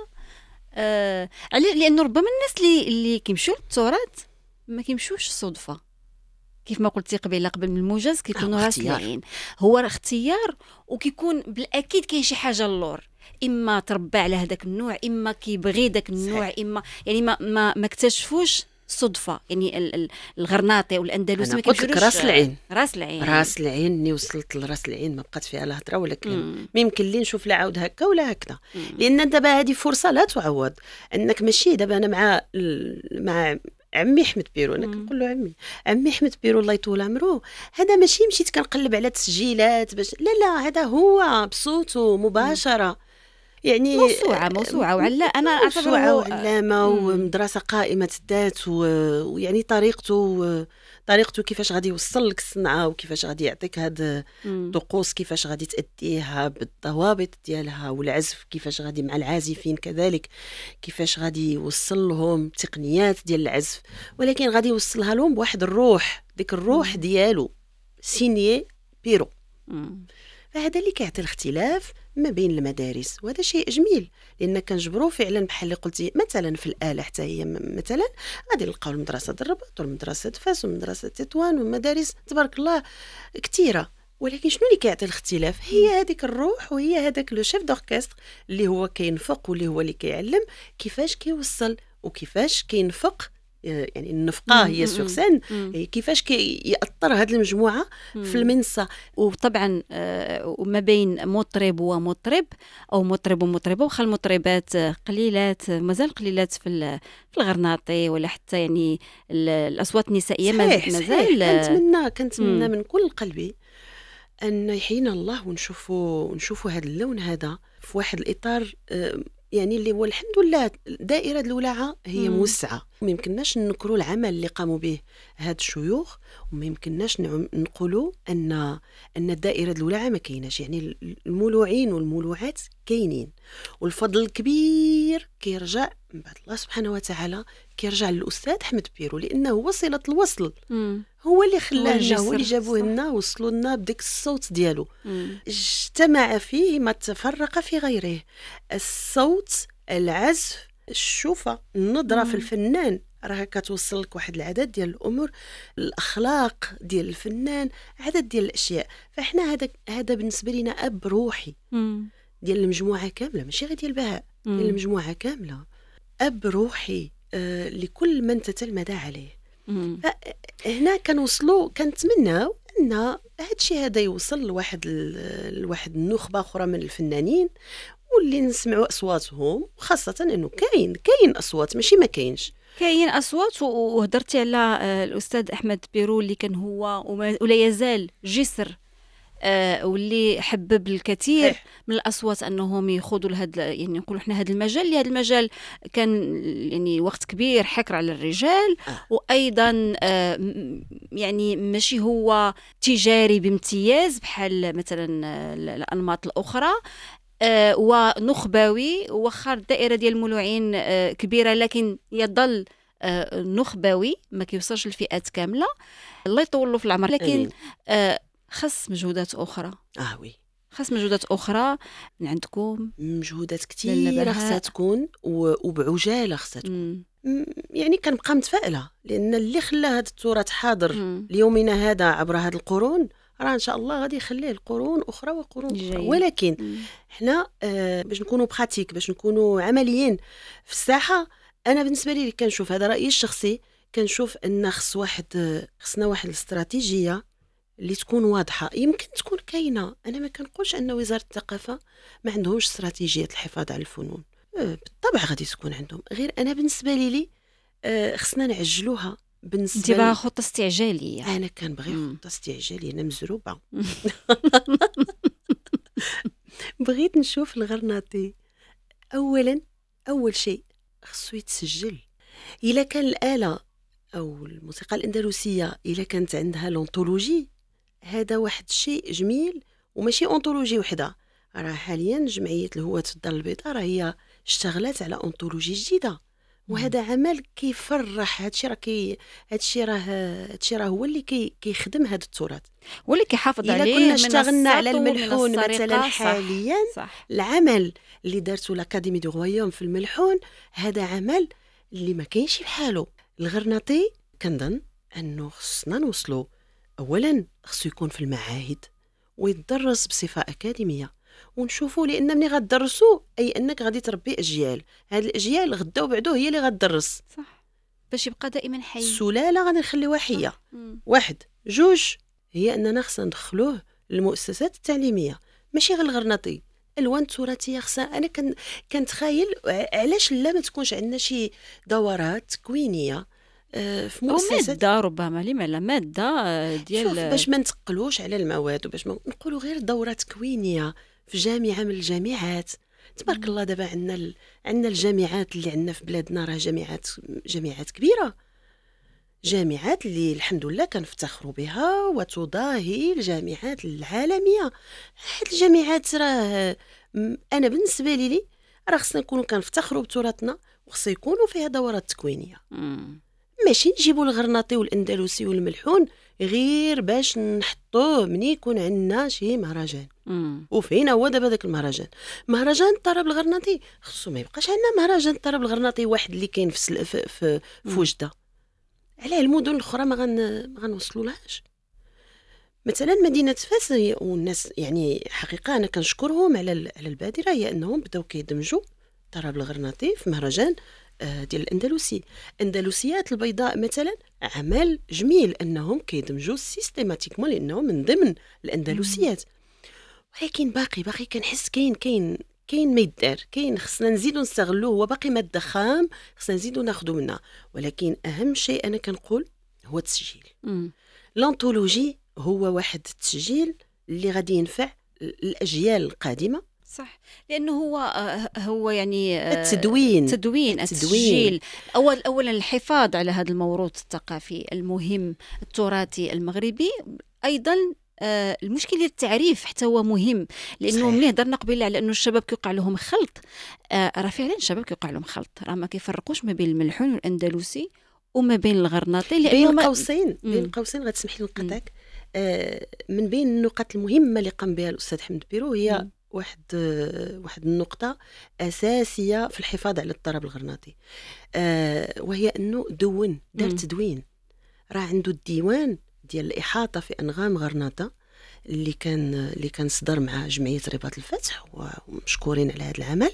آه على لانه ربما الناس اللي اللي كيمشيو للتراث ما كيمشوش صدفه، كيف ما قلتي قبيله قبل من الموجز كيكونوا هو راس اختيار. العين. هو راه اختيار، وكيكون بالاكيد كاين شي حاجه اللور، اما تربى على هذاك النوع، اما كيبغي داك النوع، اما يعني ما ما ما اكتشفوش صدفه. يعني ال- ال- الغرناطي والاندلسي أنا ما قلت لك كيمشيوش راس العين. راس العين راس العين ملي وصلت لراس العين ما بقات فيها لا هضره ولا كلام. مم. ما يمكن لي نشوف لا عاود هكا ولا هكذا، مم. لان دابا هذه فرصه لا تعوض. انك ماشي دابا انا مع ال- مع عمي احمد بيرو، انا مم. كنقول له عمي عمي احمد بيرو الله يطول عمره. هذا ماشي مشيت كنقلب على تسجيلات باش لا لا، هذا هو بصوته مباشره. يعني موسوعه موسوعه وعلا انا موسوعة اعتبره وعلامة مم. ومدرسة قائمة الذات و- ويعني طريقته طريقته كيفاش غادي يوصل لك الصنعة وكيفاش غادي يعطيك هاد مم. الطقوس كيفاش غادي تأديها بالضوابط ديالها، والعزف كيفاش غادي مع العازفين كذلك كيفاش غادي يوصل لهم تقنيات ديال العزف، ولكن غادي يوصلها لهم بواحد الروح، ديك الروح ديالو سينيي بيرو. مم. فهذا اللي كيعطي الاختلاف ما بين المدارس، وهذا شيء جميل لان كنجبروا فعلا بحال اللي قلتي مثلا في الاله حتى هي م- مثلا غادي نلقاو المدرسه د الرباط والمدرسه د فاس والمدرسه تطوان ومدارس تبارك الله كثيره، ولكن شنو اللي كيعطي الاختلاف هي هذيك الروح، وهي هذاك لو شيف دوركستر اللي هو كينفق واللي هو اللي كيعلم كيفاش كيوصل وكيفاش كينفق يعني النفقه هي سوغ سين، كيفاش كيأثر هذه المجموعه في المنصه. وطبعا آه، وما بين مطرب ومطرب او مطرب ومطربه، وخا المطربات قليلات مازال قليلات في ال- في الغرناطي ولا حتى يعني ال- الاصوات النسائيه صحيح مازال صحيح مازال كنتمنى كنتمنى مم. من كل قلبي ان يحيينا الله ونشوفوا ونشوفوا هذا اللون هذا في واحد الاطار، آه، يعني اللي هو الحمد لله دائره الولاعه هي مم. موسعه. ما يمكنناش ننكروا العمل اللي قاموا به هاد الشيوخ، وما يمكنناش نعم- نقولوا ان ان دائره الولاعه ما كايناش. يعني المولوعين والمولوعات كاينين، والفضل الكبير كيرجع من بعد الله سبحانه وتعالى، كيرجع للاستاذ احمد بيرو، لانه هو صله الوصل، مم. هو اللي خلاه لنا، هو الجسر، اللي جابوه صح. لنا، وصلوا لنا بديك الصوت ديالو. مم. اجتمع فيه ما تفرق في غيره، الصوت، العزف، الشوفة، النظرة في مم. الفنان راه كتوصل لك واحد العدد ديال الامور، الاخلاق ديال الفنان، عدد ديال الاشياء. فاحنا هذا هذا بالنسبه لنا اب روحي مم. ديال المجموعه كامله، ماشي غير ديال بهاء، ديال مم. المجموعه كامله، اب روحي آه لكل من تتلمذ عليه. مم. هنا كنوصلوا كنتمناو ان هذا الشيء هذا يوصل لواحد ال- لواحد النخبه اخرى من الفنانين، واللي نسمعوا اصواتهم، خاصه انه كاين كاين اصوات ماشي ما كاينش. كاين اصوات، و- وهضرتي على آه، الاستاذ احمد بيرو اللي كان هو وما- ولا يزال جسر، آه، واللي حبب الكثير صحيح. من الاصوات انهم يخوضوا لهذا، يعني نقولوا احنا هذا المجال، اللي هذا المجال كان يعني وقت كبير حكر على الرجال، آه. وايضا آه، م- يعني ماشي هو تجاري بامتياز بحال مثلا آه، الانماط الاخرى، آه، ونخبوي. واخا الدائره ديال المولوعين آه، كبيره، لكن يظل آه، نخبوي، ما كيوصلش الفئات كامله. الله يطول له في العمر، لكن آمين. آه، خص مجهودات اخرى، اه وي خاص مجهودات اخرى من عندكم. مجهودات لالا كثيره بهاء. خصها تكون، و- وبعجاله خصها تكون. مم. م- يعني كنبقى متفائله، لان اللي خلى هذا التراث حاضر مم. ليومنا هذا عبر هذه القرون، راه ان شاء الله غادي يخليه القرون اخرى وقرون اخرى. جاية. ولكن مم. حنا آه باش نكونوا براتيك، باش نكونوا عمليين في الساحه، انا بالنسبه لي كنشوف، هذا رايي الشخصي، كنشوف ان خص واحد آه، خصنا واحد الاستراتيجيه اللي تكون واضحه. يمكن تكون كاينه، انا ما كنقولش ان وزاره الثقافه ما عندهمش استراتيجيه الحفاظ على الفنون، آه، بالطبع غادي تكون عندهم، غير انا بالنسبه لي لي آه، خصنا نعجلوها. انت بالنسبه باغا ل- خطه استعجاليه. انا كنبغي مم. خطه استعجاليه، انا مزروبه. بغيت نشوف الغرناطي اولا، اول شيء خصو يتسجل. الا كان الاله او الموسيقى الاندلسيه الا كانت عندها لونتولوجي، هذا واحد الشيء جميل، وماشي اونتولوجي وحده. راه حاليا جمعيه الهواة في الدار البيضاء راه هي اشتغلت على اونتولوجي جديده، وهذا عمل كيفرح. هادشي راه كي هادشي راه هادشي راه هو اللي كي كيخدم هذا التراث. واللي كيحافظ الا عليه كنا من اشتغلنا على السطو، من الملحون السرقة، مثلا صح. حاليا، صح. العمل اللي دارته لاكاديمي دو غويوم في الملحون، هذا عمل اللي ما كاينش بحاله. الغرناطي كنظن انه خصنا نوصلوا، اولا خصو يكون في المعاهد ويتدرس بصفه اكاديميه، ونشوفوا، لان ملي غدرسوا اي انك غادي تربي اجيال، هاد الاجيال غدا وبعدو هي اللي غدرس. صح، باش يبقى دائما حي. السلاله غادي نخليوها حيه. مم. واحد. جوج، هي اننا خصنا ندخلوه للمؤسسات التعليميه، ماشي غير الغرناطي، الوان تراثيه خصها. انا كن كنتخيل علاش لا ما تكونش عندنا شي دورات تكوينيه آه، في مؤسسات. وماده ربما، لما لا ماده آه، ديال شوف، باش ما نتقلوش على المواد، وباش ما نقولوا غير دورات تكوينيه في جامعه من الجامعات. تبارك الله دابا عندنا ال... عندنا الجامعات اللي عندنا في بلادنا، راه جامعات جامعات كبيره، جامعات اللي الحمد لله كنفتخروا بها وتضاهي الجامعات العالميه. هاد الجامعات راه م- انا بالنسبه لي لي راه خصنا نكونوا كنفتخروا بتراثنا، وخص يكونوا فيها دورات تكوينيه، مم. ماشي نجيبوا الغرناطي والاندلسي والملحون غير باش نحطوه مني يكون عندنا شي مهرجان. مم. وفين هو دابا داك المهرجان؟ مهرجان الطرب الغرناطي خصو ما يبقاش عندنا مهرجان الطرب الغرناطي واحد اللي كاين في سل... في في, في وجده. علاه المدن الاخرى ما غن ما غنوصلوا لهاش؟ مثلا مدينه فاس، هي- والناس يعني حقيقه انا كنشكرهم على ال- على البادره، هي انهم بداو كيدمجوا الطرب الغرناطي في مهرجان آه، ديال الاندلسي. اندلسيات البيضاء مثلا عمل جميل انهم كيدمجوا سيستيماتيكمون لانهم من ضمن الاندلسيات، ولكن باقي باقي كنحس كاين كاين كاين ما يدار، كاين خصنا نزيدو نستغلوه، هو باقي ماده خام خصنا نزيدو ناخدو منها. ولكن اهم شيء انا كنقول هو التسجيل. مم. لانطولوجي هو واحد التسجيل اللي غادي ينفع الاجيال القادمه. صح، لانه هو آه، هو يعني آه، التدوين التدوين التسجيل اول اولا الحفاظ على هذا الموروث الثقافي المهم التراثي المغربي. ايضا آه، المشكل ديال التعريف حتى هو مهم، لانه صحيح. ملي هضرنا قبيله على انه الشباب كيوقع لهم خلط، آه، راه فعلا الشباب كيوقع لهم خلط، راه ما كيفرقوش ما بين الملحون والاندلسي وما بين الغرناطي، لانه بين ما- قوسين مم. بين قوسين غتسمح لي نقاطعك. آه، من بين النقاط المهمه اللي قام بها الاستاذ حمد بيرو هي مم. واحد آه، واحد النقطه اساسيه في الحفاظ على الطرب الغرناطي، آه، وهي انه دون دار مم. تدوين. راه عنده الديوان ديال الاحاطه في انغام غرناطه اللي كان اللي كان صدر مع جمعيه رباط الفتح، ومشكورين على هذا العمل.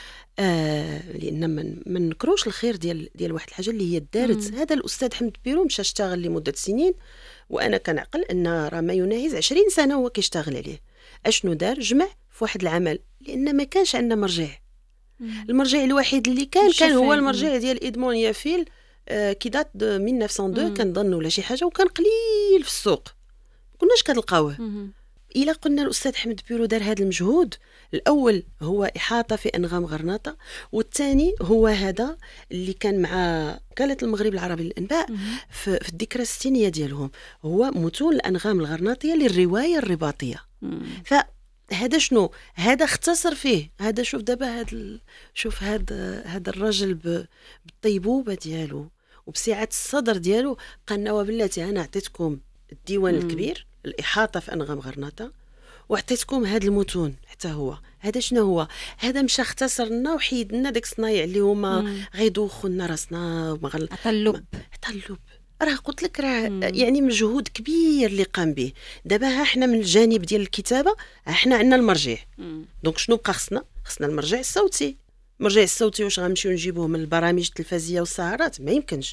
آه لان ما ما نكروش الخير ديال ديال واحد الحاجه اللي هي دارت. مم. هذا الاستاذ حمد بيرو مشى اشتغل لمده سنين، وانا كنعقل ان راه ما يناهز عشرين سنه هو كيشتغل عليه. اشنو دار؟ جمع في واحد العمل، لان ما كانش عندنا مرجع. مم. المرجع الوحيد اللي كان كان هو الشفاهي. المرجع ديال إدمون يافيل، آه كي دات دو ألف وتسعمية واثنين مم. كنظن ولا شي حاجه، وكان قليل في السوق كناش كتلقاوه. مم. إلا قلنا الأستاذ حمد بيرو دار هذا المجهود، الأول هو إحاطة في أنغام غرناطة، والثاني هو هذا اللي كان مع وكالة المغرب العربي للأنباء مم. في, في الذكرى الستينية ديالهم، هو متون الأنغام الغرناطية للرواية الرباطية. مم. فهذا شنو؟ هذا اختصر فيه. هذا شوف دابا هذا ال... شوف هذا هذا الرجل ب... بالطيبوبة ديالو وبسعة الصدر ديالو قال لنا وبلاتي أنا عطيتكم الديوان مم. الكبير الإحاطة في أنغام غرناطة وعطيتكم هاد المتون. حتى هو هذا شنو هو؟ هذا مشى اختصر لنا وحيد لنا داك الصنايع اللي هما مم. غيدوخوا لنا راسنا وما غل... عطا اللب. حتى اللب. راه قلت لك راه مم. يعني مجهود كبير اللي قام به. دابا ها احنا من الجانب ديال الكتابه ها احنا عندنا المرجع، مم. دونك شنو بقى خصنا؟ خصنا المرجع الصوتي. المرجع الصوتي واش غنمشيو نجيبوه من البرامج التلفزية والسهرات؟ ما يمكنش.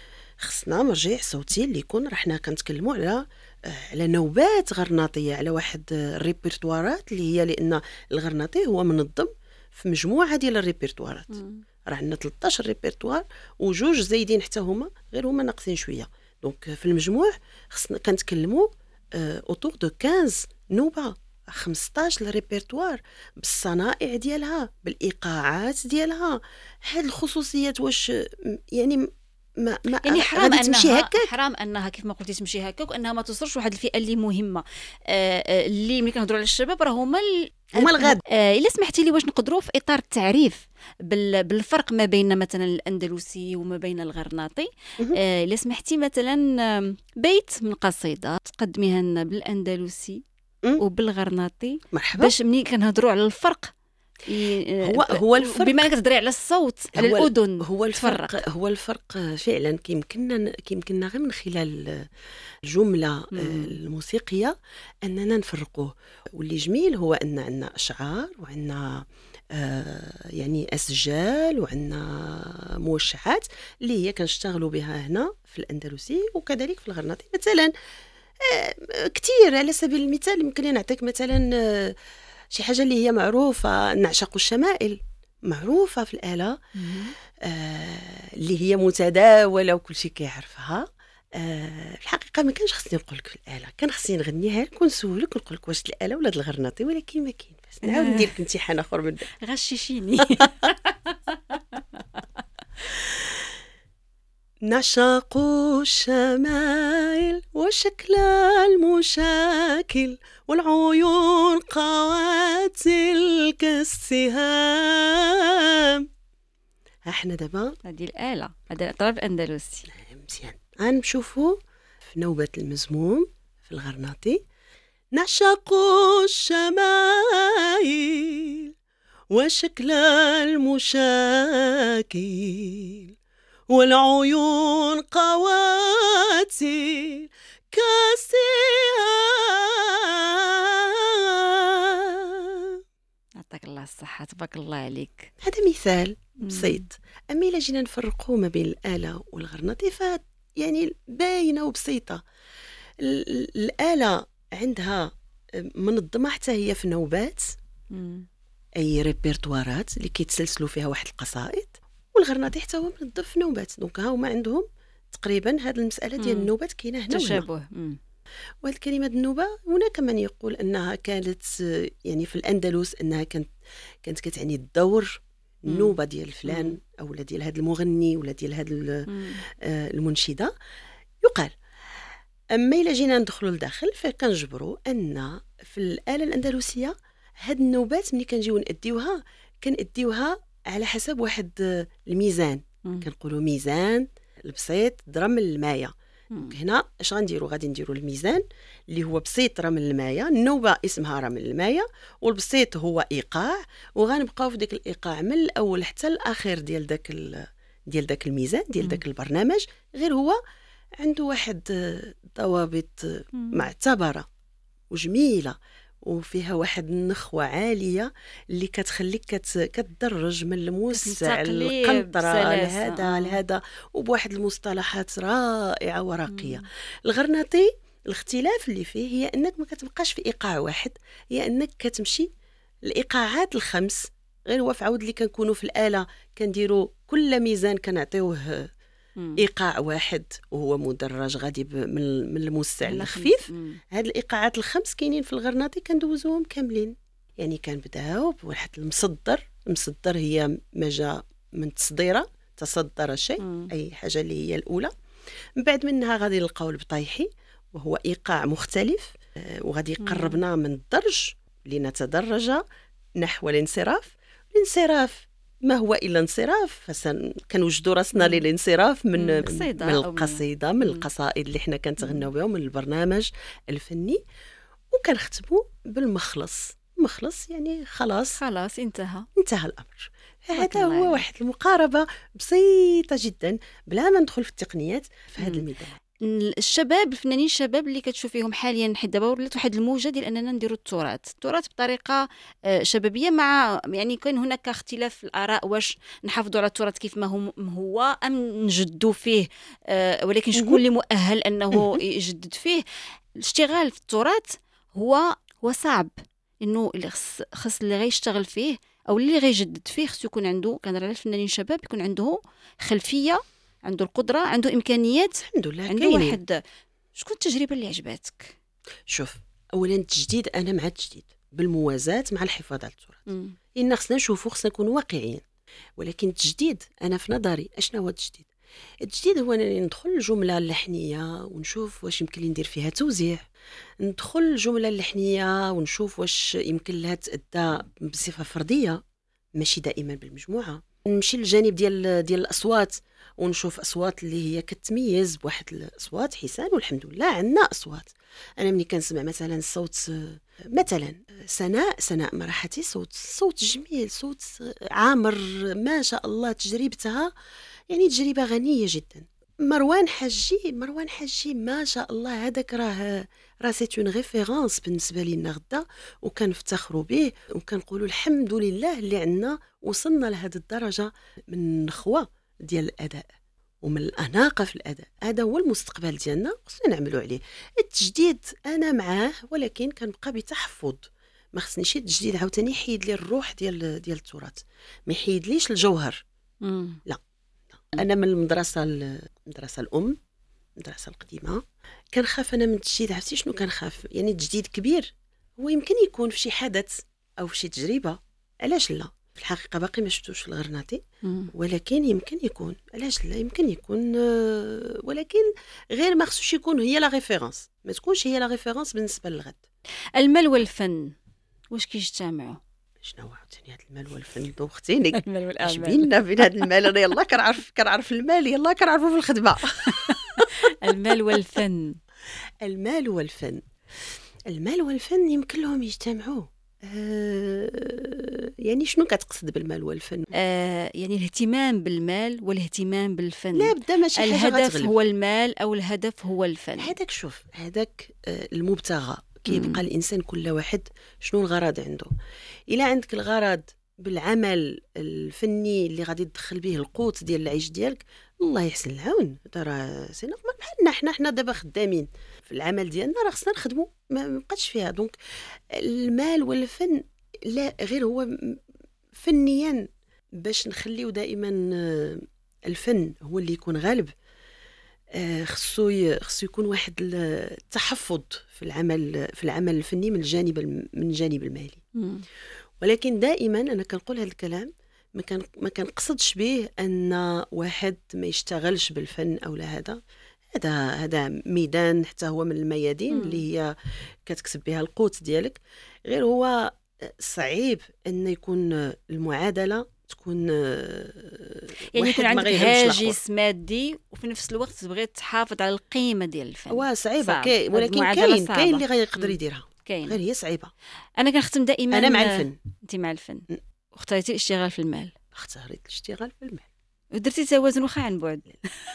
خصنا مرجع صوتي اللي يكون راه حنا كنتكلموا على على نوبات غرناطيه، على واحد الريبرتوارات اللي هي، لان الغرناطي هو منظم في مجموعه ديال الريبرتوارات. مم. راه عندنا ثلاثة عشر ريبرتوار وجوج زايدين حتى هما، غير هما ناقصين شويه. دونك في المجموع خصنا كنتكلموا اوتور دو خمسطاش نوبه، خمسطاش الريبرتوار بالصنائع ديالها بالايقاعات ديالها. هاد الخصوصيات واش يعني ما ما يعني حرام غادي تمشي انها هكاك؟ حرام انها كيف ما قلتي تمشي هكاك، وانها ما توصلش واحد الفئه اللي مهمه، آه، آه، اللي ملي كنهضروا على الشباب راه هما ال- هما الغد. آه، الا سمحتي لي واش نقدروا في اطار التعريف بال- بالفرق ما بين مثلا الاندلسي وما بين الغرناطي، مهم. آه، الا سمحتي مثلا آم، بيت من قصيده تقدميها لنا بالاندلسي مم. وبالغرناطي، مرحبا. باش ملي كنهضروا على الفرق ي- هو- هو الفرق- بما انك تهضري على الصوت على هو ال- الاذن هو الفرق تفرق. هو الفرق فعلا كيمكننا كيمكننا غير من خلال الجمله مم. الموسيقيه اننا نفرقوه. واللي جميل هو ان عندنا اشعار وعندنا آه يعني اسجال وعندنا موشحات اللي هي كنشتغلوا بها هنا في الاندلسي وكذلك في الغرناطي. مثلا آه كثير على سبيل المثال يمكن لي نعطيك مثلا آه شي حاجه اللي هي معروفه، نعشق الشمائل، معروفه في الاله آه اللي هي متداوله وكل شيء كيعرفها. آه الحقيقه ما كانش خصني نقول لك الاله، كان خصني نغنيها لك ونسولك ونقول لك واش الاله ولا الغرناطي، ولكن ما كاين. بس نعاود ندير لك امتحان اخر من بعد. غششيني. نعشق الشمائل وشكل المشاكل والعيون قواتل كالسهام. احنا دابا هذه الآلة، هذا الطرب الأندلسي. مزيان غنشوفوا في نوبة المزموم في الغرناطي. نعشق الشمائل وشكل المشاكل والعيون قواتل كالسهام. يعطيك الله الصحة. صح، تبارك الله عليك. هذا مثال بسيط. أما إلا جينا نفرقوا ما بين الآلة والغرناطي ف يعني باينة وبسيطة. ال- ال- الآلة عندها منظمة حتى هي في نوبات، مم. أي ريبرتوارات اللي كيتسلسلوا فيها واحد القصائد، والغرناطي حتى هو منظم في نوبات. دونك ها هما عندهم تقريبا هذه المسألة ديال مم. النوبات كاينة هنا وهنا. تشابه. مم. وهذه الكلمة النوبة هناك من يقول أنها كانت آه، يعني في الأندلس أنها كانت كانت كتعني الدور، مم. النوبة ديال فلان مم. أو ديال هذا المغني ولا ديال هذا مم. المنشدة يقال. أما إلا جينا ندخلوا لداخل فكنجبروا أن في الآلة الأندلسية هاد النوبات ملي كنجيو نأديوها كنأديوها على حسب واحد آه، الميزان. مم. كنقولوا ميزان البسيط درم المايه. مم. هنا اش غنديروا؟ غادي نديروا الميزان اللي هو بسيط رمل المايه، النوبه اسمها رمل المايه، والبسيط هو ايقاع، وغنبقاو في ديك الايقاع من الاول حتى الاخير ديال داك ال... ديال داك الميزان ديال داك البرنامج. غير هو عنده واحد آه، ضوابط آه، مم. معتبره وجميله، وفيها واحد النخوة عالية اللي كتخليك كت... كتدرج من الموسع كتنتقلي القنطرة بسلاسة. لهذا آه. لهذا وبواحد المصطلحات رائعة وراقية. مم. الغرناطي الاختلاف اللي فيه هي أنك ما كتبقاش في إيقاع واحد، هي أنك كتمشي الإيقاعات الخمس. غير هو في عود اللي كنكونوا في الآلة كنديروا كل ميزان كنعطيوه مم. إيقاع واحد وهو مدرج غادي ب- من من الموسع على الخفيف. خمس. مم. هاد الايقاعات الخمس كاينين في الغرناطي كندوزوهم كاملين. يعني كنبداو بواحد المصدر. المصدر هي ما جا من تصديره، تصدر شيء، مم. اي حاجه اللي هي الاولى. من بعد منها غادي نلقاو البطيحي وهو ايقاع مختلف، آه، وغادي يقربنا من الدرج لنتدرج نحو الانصراف. الانصراف ما هو الا انصراف، فكنوجدوا راسنا مم. للانصراف من مم. قصيدة من أو من- القصيده، من مم. القصائد اللي حنا كنتغناو بهم، من البرنامج الفني، وكنختموا بالمخلص. مخلص يعني خلاص خلاص انتهى. انتهى الامر. تبارك هذا الله هو عليك. واحد المقاربه بسيطه جدا بلا ما ندخل في التقنيات في هذا مم. الميدان. الشباب الفنانين الشباب اللي كتشوفيهم حاليا، حيت دابا ولات واحد الموجه ديال اننا نديروا التراث التراث بطريقه آه، شبابيه، مع يعني كاين هناك اختلاف في الاراء واش نحافظوا على التراث كيف ما هو هو ام نجدوا فيه، آه، ولكن شكون اللي مؤهل انه يجدد فيه. الاشتغال في التراث هو هو صعب، انه اللي خص خص اللي غيشتغل فيه او اللي غيجدد فيه خصو يكون عنده، كنهضر على الفنانين الشباب، يكون عنده خلفيه، عنده القدره، عنده امكانيات، الحمد لله عنده كاينين. واحد. شكون التجربه اللي عجباتك؟ شوف، اولا التجديد، انا مع التجديد بالموازاه مع الحفاظ على التراث. إن خصنا نشوفوا، خصنا نكونوا واقعيين. ولكن التجديد انا في نظري اشنا هو التجديد؟ التجديد هو انني ندخل الجمله اللحنيه ونشوف واش يمكن لي ندير فيها توزيع، ندخل الجمله اللحنيه ونشوف واش يمكن لها تأدى بصفه فرديه ماشي دائما بالمجموعه. نمشي للجانب ديال ديال الاصوات ونشوف اصوات اللي هي كتميز بواحد الاصوات حسان، والحمد لله عندنا اصوات. انا ملي كنسمع مثلا صوت مثلا سناء سناء مرحتي، صوت صوت جميل، صوت عامر ما شاء الله، تجربتها يعني تجربه غنيه جدا. مروان حجي مروان حجي ما شاء الله، هذاك راه راه سي اون ريفيرونس بالنسبه لينا غدا، وكنفتخروا به وكنقولوا الحمد لله اللي عندنا وصلنا لهذه الدرجه من النخوه ديال الاداء ومن الاناقه في الاداء. هذا هو المستقبل ديالنا، خصنا نعملوا عليه. التجديد انا معاه، ولكن كنبقى بتحفظ. ما خصنيش التجديد عاوتاني يحيد لي الروح ديال ديال التراث، ما يحيدليش الجوهر. مم. لا، انا من المدرسه المدرسه الام، المدرسه القديمه. كنخاف انا من التجديد. عرفتي شنو كنخاف؟ يعني التجديد كبير هو يمكن يكون في شي حدث او في شي تجربه، علاش لا؟ في الحقيقه باقي ما شفتوش في الغرناطي، مم. ولكن يمكن يكون، علاش لا؟ يمكن يكون، آه، ولكن غير ما خصوش يكون هي لا ريفيرونس، ما تكونش هي لا ريفيرونس بالنسبه للغد. المال والفن واش كيجتمعوا؟ شنو هو عاوتاني هذا المال والفن؟ دوختيني. المال اش بينا بين هذا المال؟ انا يلا كنعرف كنعرف المال، يلا كنعرفو في الخدمه. المال والفن. المال والفن المال والفن يمكن لهم يجتمعوا. آه يعني شنو كتقصد بالمال والفن؟ آه يعني الاهتمام بالمال والاهتمام بالفن. لا بدا ماشي حاجه الهدف غتغلب. هو المال او الهدف هو الفن. هذاك شوف، هذاك آه المبتغى. كيبقى الانسان كل واحد شنو الغرض عنده. الا عندك الغرض بالعمل الفني اللي غادي تدخل به القوت ديال العيش ديالك، الله يحسن العون. هذا راه سي نورمال، بحالنا حنا حنا دابا خدامين في العمل ديالنا، راه خصنا نخدموا، ما ما بقاتش فيها. دونك المال والفن لا غير هو م- فنيا، باش نخليو دائما آه، الفن هو اللي يكون غالب. آه، خصو ي- خصو يكون واحد التحفظ في العمل في العمل الفني من الجانب الم- من الجانب المالي. مم. ولكن دائما انا كنقول هذا الكلام، ما كان ما كنقصدش به ان واحد ما يشتغلش بالفن او لا. هذا هذا هذا ميدان حتى هو من الميادين مم. اللي هي كتكسب بها القوت ديالك. غير هو صعيب ان يكون المعادله تكون آه، يعني واحد يكون ما عندك غيهمش الآخر. هاجس مادي وفي نفس الوقت تبغي تحافظ على القيمه ديال الفن. واه صعيبه صعب. كاين، هاد ولكن المعادلة كاين صعبة. كاين اللي غيقدر مم. يديرها، كاين. غير هي صعيبه. انا كنختم دائما انا مع الفن. انت مع الفن مم. واختاريتي الاشتغال في المال اختاريت الاشتغال في المال، ودرتي توازن واخا عن بعد.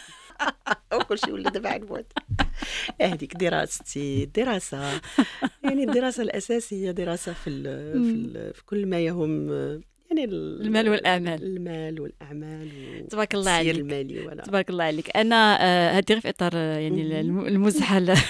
وكل شيء ولا دابا عن بعد. هذيك دراستي دراسه، يعني الدراسه الاساسيه دراسه في ال في, ال في كل ما يهم يعني ال- المال والأعمال. المال والاعمال تبارك الله والتسيير عليك. المالي ولا تبارك الله عليك. انا آه، هادي غير في اطار آه، يعني مهم. الم- المزحه ل-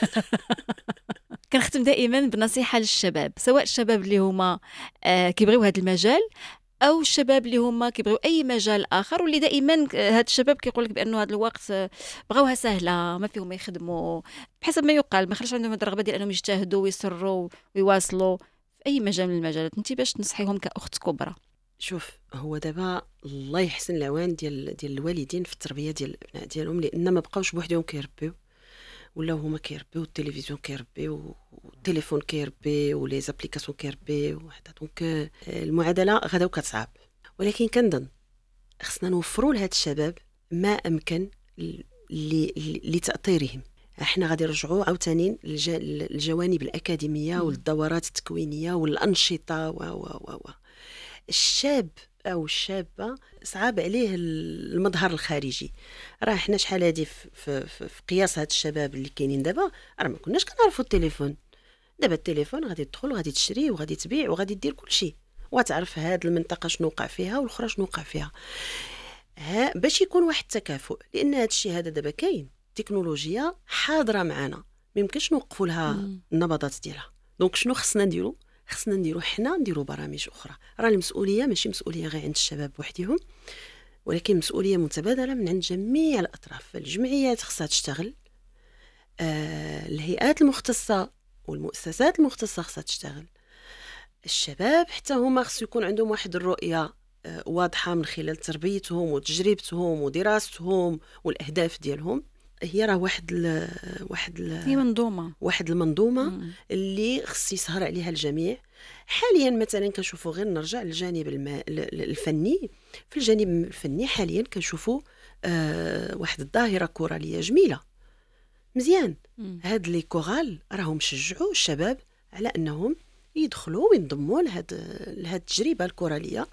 كنختم دائما بنصيحه للشباب، سواء الشباب اللي هما آه، كيبغيو هذا المجال او الشباب اللي هما كيبغيو اي مجال اخر، واللي دائما هاد الشباب كيقول لك بانه هذا الوقت آه، بغاوها سهله، ما فيهم يخدموا بحسب ما يقال، ما خرجش عندهم الرغبه ديال انهم يجتهدوا ويصروا ويواصلوا في اي مجال من المجالات. انت باش تنصحيهم كاخت كبرى؟ شوف، هو دابا الله يحسن العوان ديال ديال الوالدين في التربيه ديال الابناء ديالهم، لان ما بقاوش بوحدهم كيربيو، ولاو هما كيربيو، التلفزيون كيربيو، والتليفون كيربي، ولي زابليكاسيون كيربي وهذا. دونك آه، المعادله غدا وكتصعب. ولكن كنظن خصنا نوفروا لهاد الشباب ما امكن ل- ل- لتاطيرهم. احنا غادي نرجعوا عاوتاني للج- للجوانب الاكاديميه والدورات التكوينيه والانشطه و و و و الشاب او الشابه صعب عليه المظهر الخارجي. راه حنا شحال هادي في, في, في, في قياس هاد الشباب اللي كاينين دابا، راه ما كناش كنعرفوا التليفون. دابا التليفون غادي تدخل وغادي تشري وغادي تبيع وغادي دير كل شيء، وتعرف هاد المنطقه شنو وقع فيها والاخرى شنو وقع فيها. ها باش يكون واحد التكافؤ، لان هاد الشيء هذا دابا كاين، التكنولوجيا حاضره معنا، ما يمكنش نوقفوا لها مم. النبضات ديالها. دونك شنو خصنا نديرو؟ خصنا نديرو حنا نديرو برامج اخرى. راه المسؤوليه ماشي مسؤوليه غير عند الشباب وحدهم، ولكن مسؤوليه متبادله من عند جميع الاطراف. الجمعيات خصها تشتغل، آه الهيئات المختصه والمؤسسات المختصه خصها تشتغل، الشباب حتى هما خصو يكون عندهم واحد الرؤيه آه، واضحه من خلال تربيتهم وتجربتهم ودراستهم والاهداف ديالهم. هي راه واحد ال واحد ال هي منظومه. واحد المنظومه مم. اللي خص يسهر عليها الجميع. حاليا مثلا كنشوفوا، غير نرجع للجانب الما... ال- ال- الفني، في الجانب الفني حاليا كنشوفوا آه واحد الظاهره كوراليه جميله مزيان. مم. هاد لي كورال راهم شجعوا الشباب على انهم يدخلوا وينضموا لهاد لهاد التجربه الكوراليه.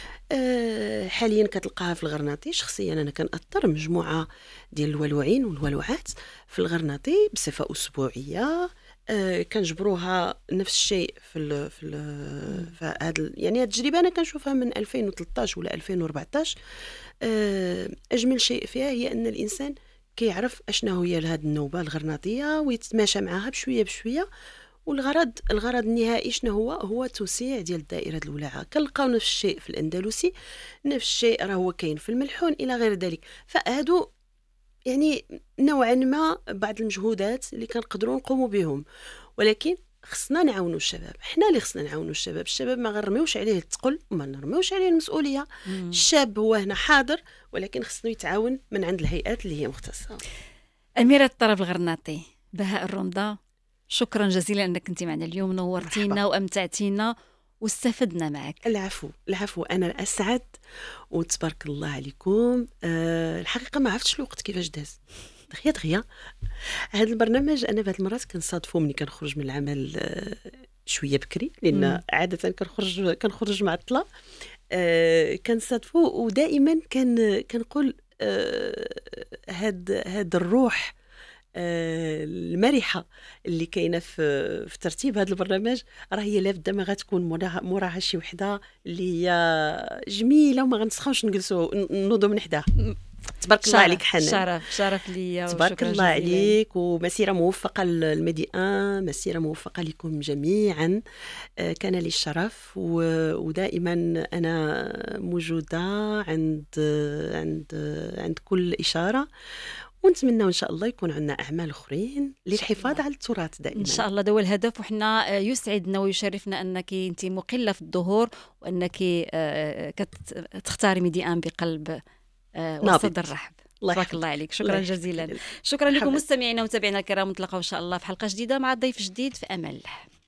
أه حاليا كتلقاها في الغرناطي. شخصيا انا كنأثر مجموعه ديال الولوعين والولوعات في الغرناطي بصفه اسبوعيه. أه كنجبروها نفس الشيء في ال في ال فهاد يعني هاد التجربه انا كنشوفها من ألفين وثلاثطاش ولا ألفين وأربعطاش. أه اجمل شيء فيها هي ان الانسان كيعرف اشنو هي هاد النوبه الغرناطيه ويتماشى معها بشويه بشويه. والغرض الغرض النهائي شنو هو؟ هو توسيع ديال دائره الولاعه. كنلقاو نفس الشيء في الاندلسي، نفس الشيء راه هو كاين في الملحون الى غير ذلك. فهادو يعني نوعا ما بعض المجهودات اللي كنقدروا نقوموا بهم، ولكن خصنا نعاونوا الشباب. حنا اللي خصنا نعاونوا الشباب. الشباب ما غنرميوش عليه الثقل وما نرميوش عليه المسؤوليه. مم. الشاب هو هنا حاضر، ولكن خصنا يتعاون من عند الهيئات اللي هي مختصه. أميرة الطرب الغرناطي، بهاء الرمضة، شكرا جزيلا أنك كنتي معنا اليوم، نورتينا مرحبا. وأمتعتينا واستفدنا معك. العفو العفو، انا الاسعد وتبارك الله عليكم. أه الحقيقه ما عرفتش الوقت كيفاش داز، دغيا دغيا. هذا البرنامج انا بعض المرات كنصادفو ملي كنخرج من العمل أه شويه بكري، لان مم. عاده كنخرج كنخرج معطله. أه كنصادفو ودائما كان كنقول أه هاد هاد الروح آه، المرحه اللي كاينه في في ترتيب هذا البرنامج، راه هي لابد ما غتكون موراها موراها شي وحده اللي هي جميله وما غنسخاوش نجلسوا ن- نوضوا من حداها. تبارك الله عليك حنان. شرف شرف ليا تبارك وشكرا الله جزيلا. عليك، ومسيرة موفقة للميدي ان، مسيرة موفقة لكم جميعا. آه، كان لي الشرف، و- ودائما أنا موجودة عند عند عند كل إشارة، ونتمنى إن شاء الله يكون عندنا أعمال أخرين للحفاظ على التراث دائما. ان شاء الله ده هو الهدف، وحنا آه، يسعدنا ويشرفنا انك انت مقله في الظهور، وانك آه، كتختاري ميدي ان بقلب آه، نابض. وصدر رحب. الله تبارك يحفظك. الله عليك، شكرا الله يحفظك. جزيلا. شكرا لكم مرحبا. مستمعينا ومتابعينا الكرام، نتلاقاو ان شاء الله في حلقه جديده مع ضيف جديد في امان الله.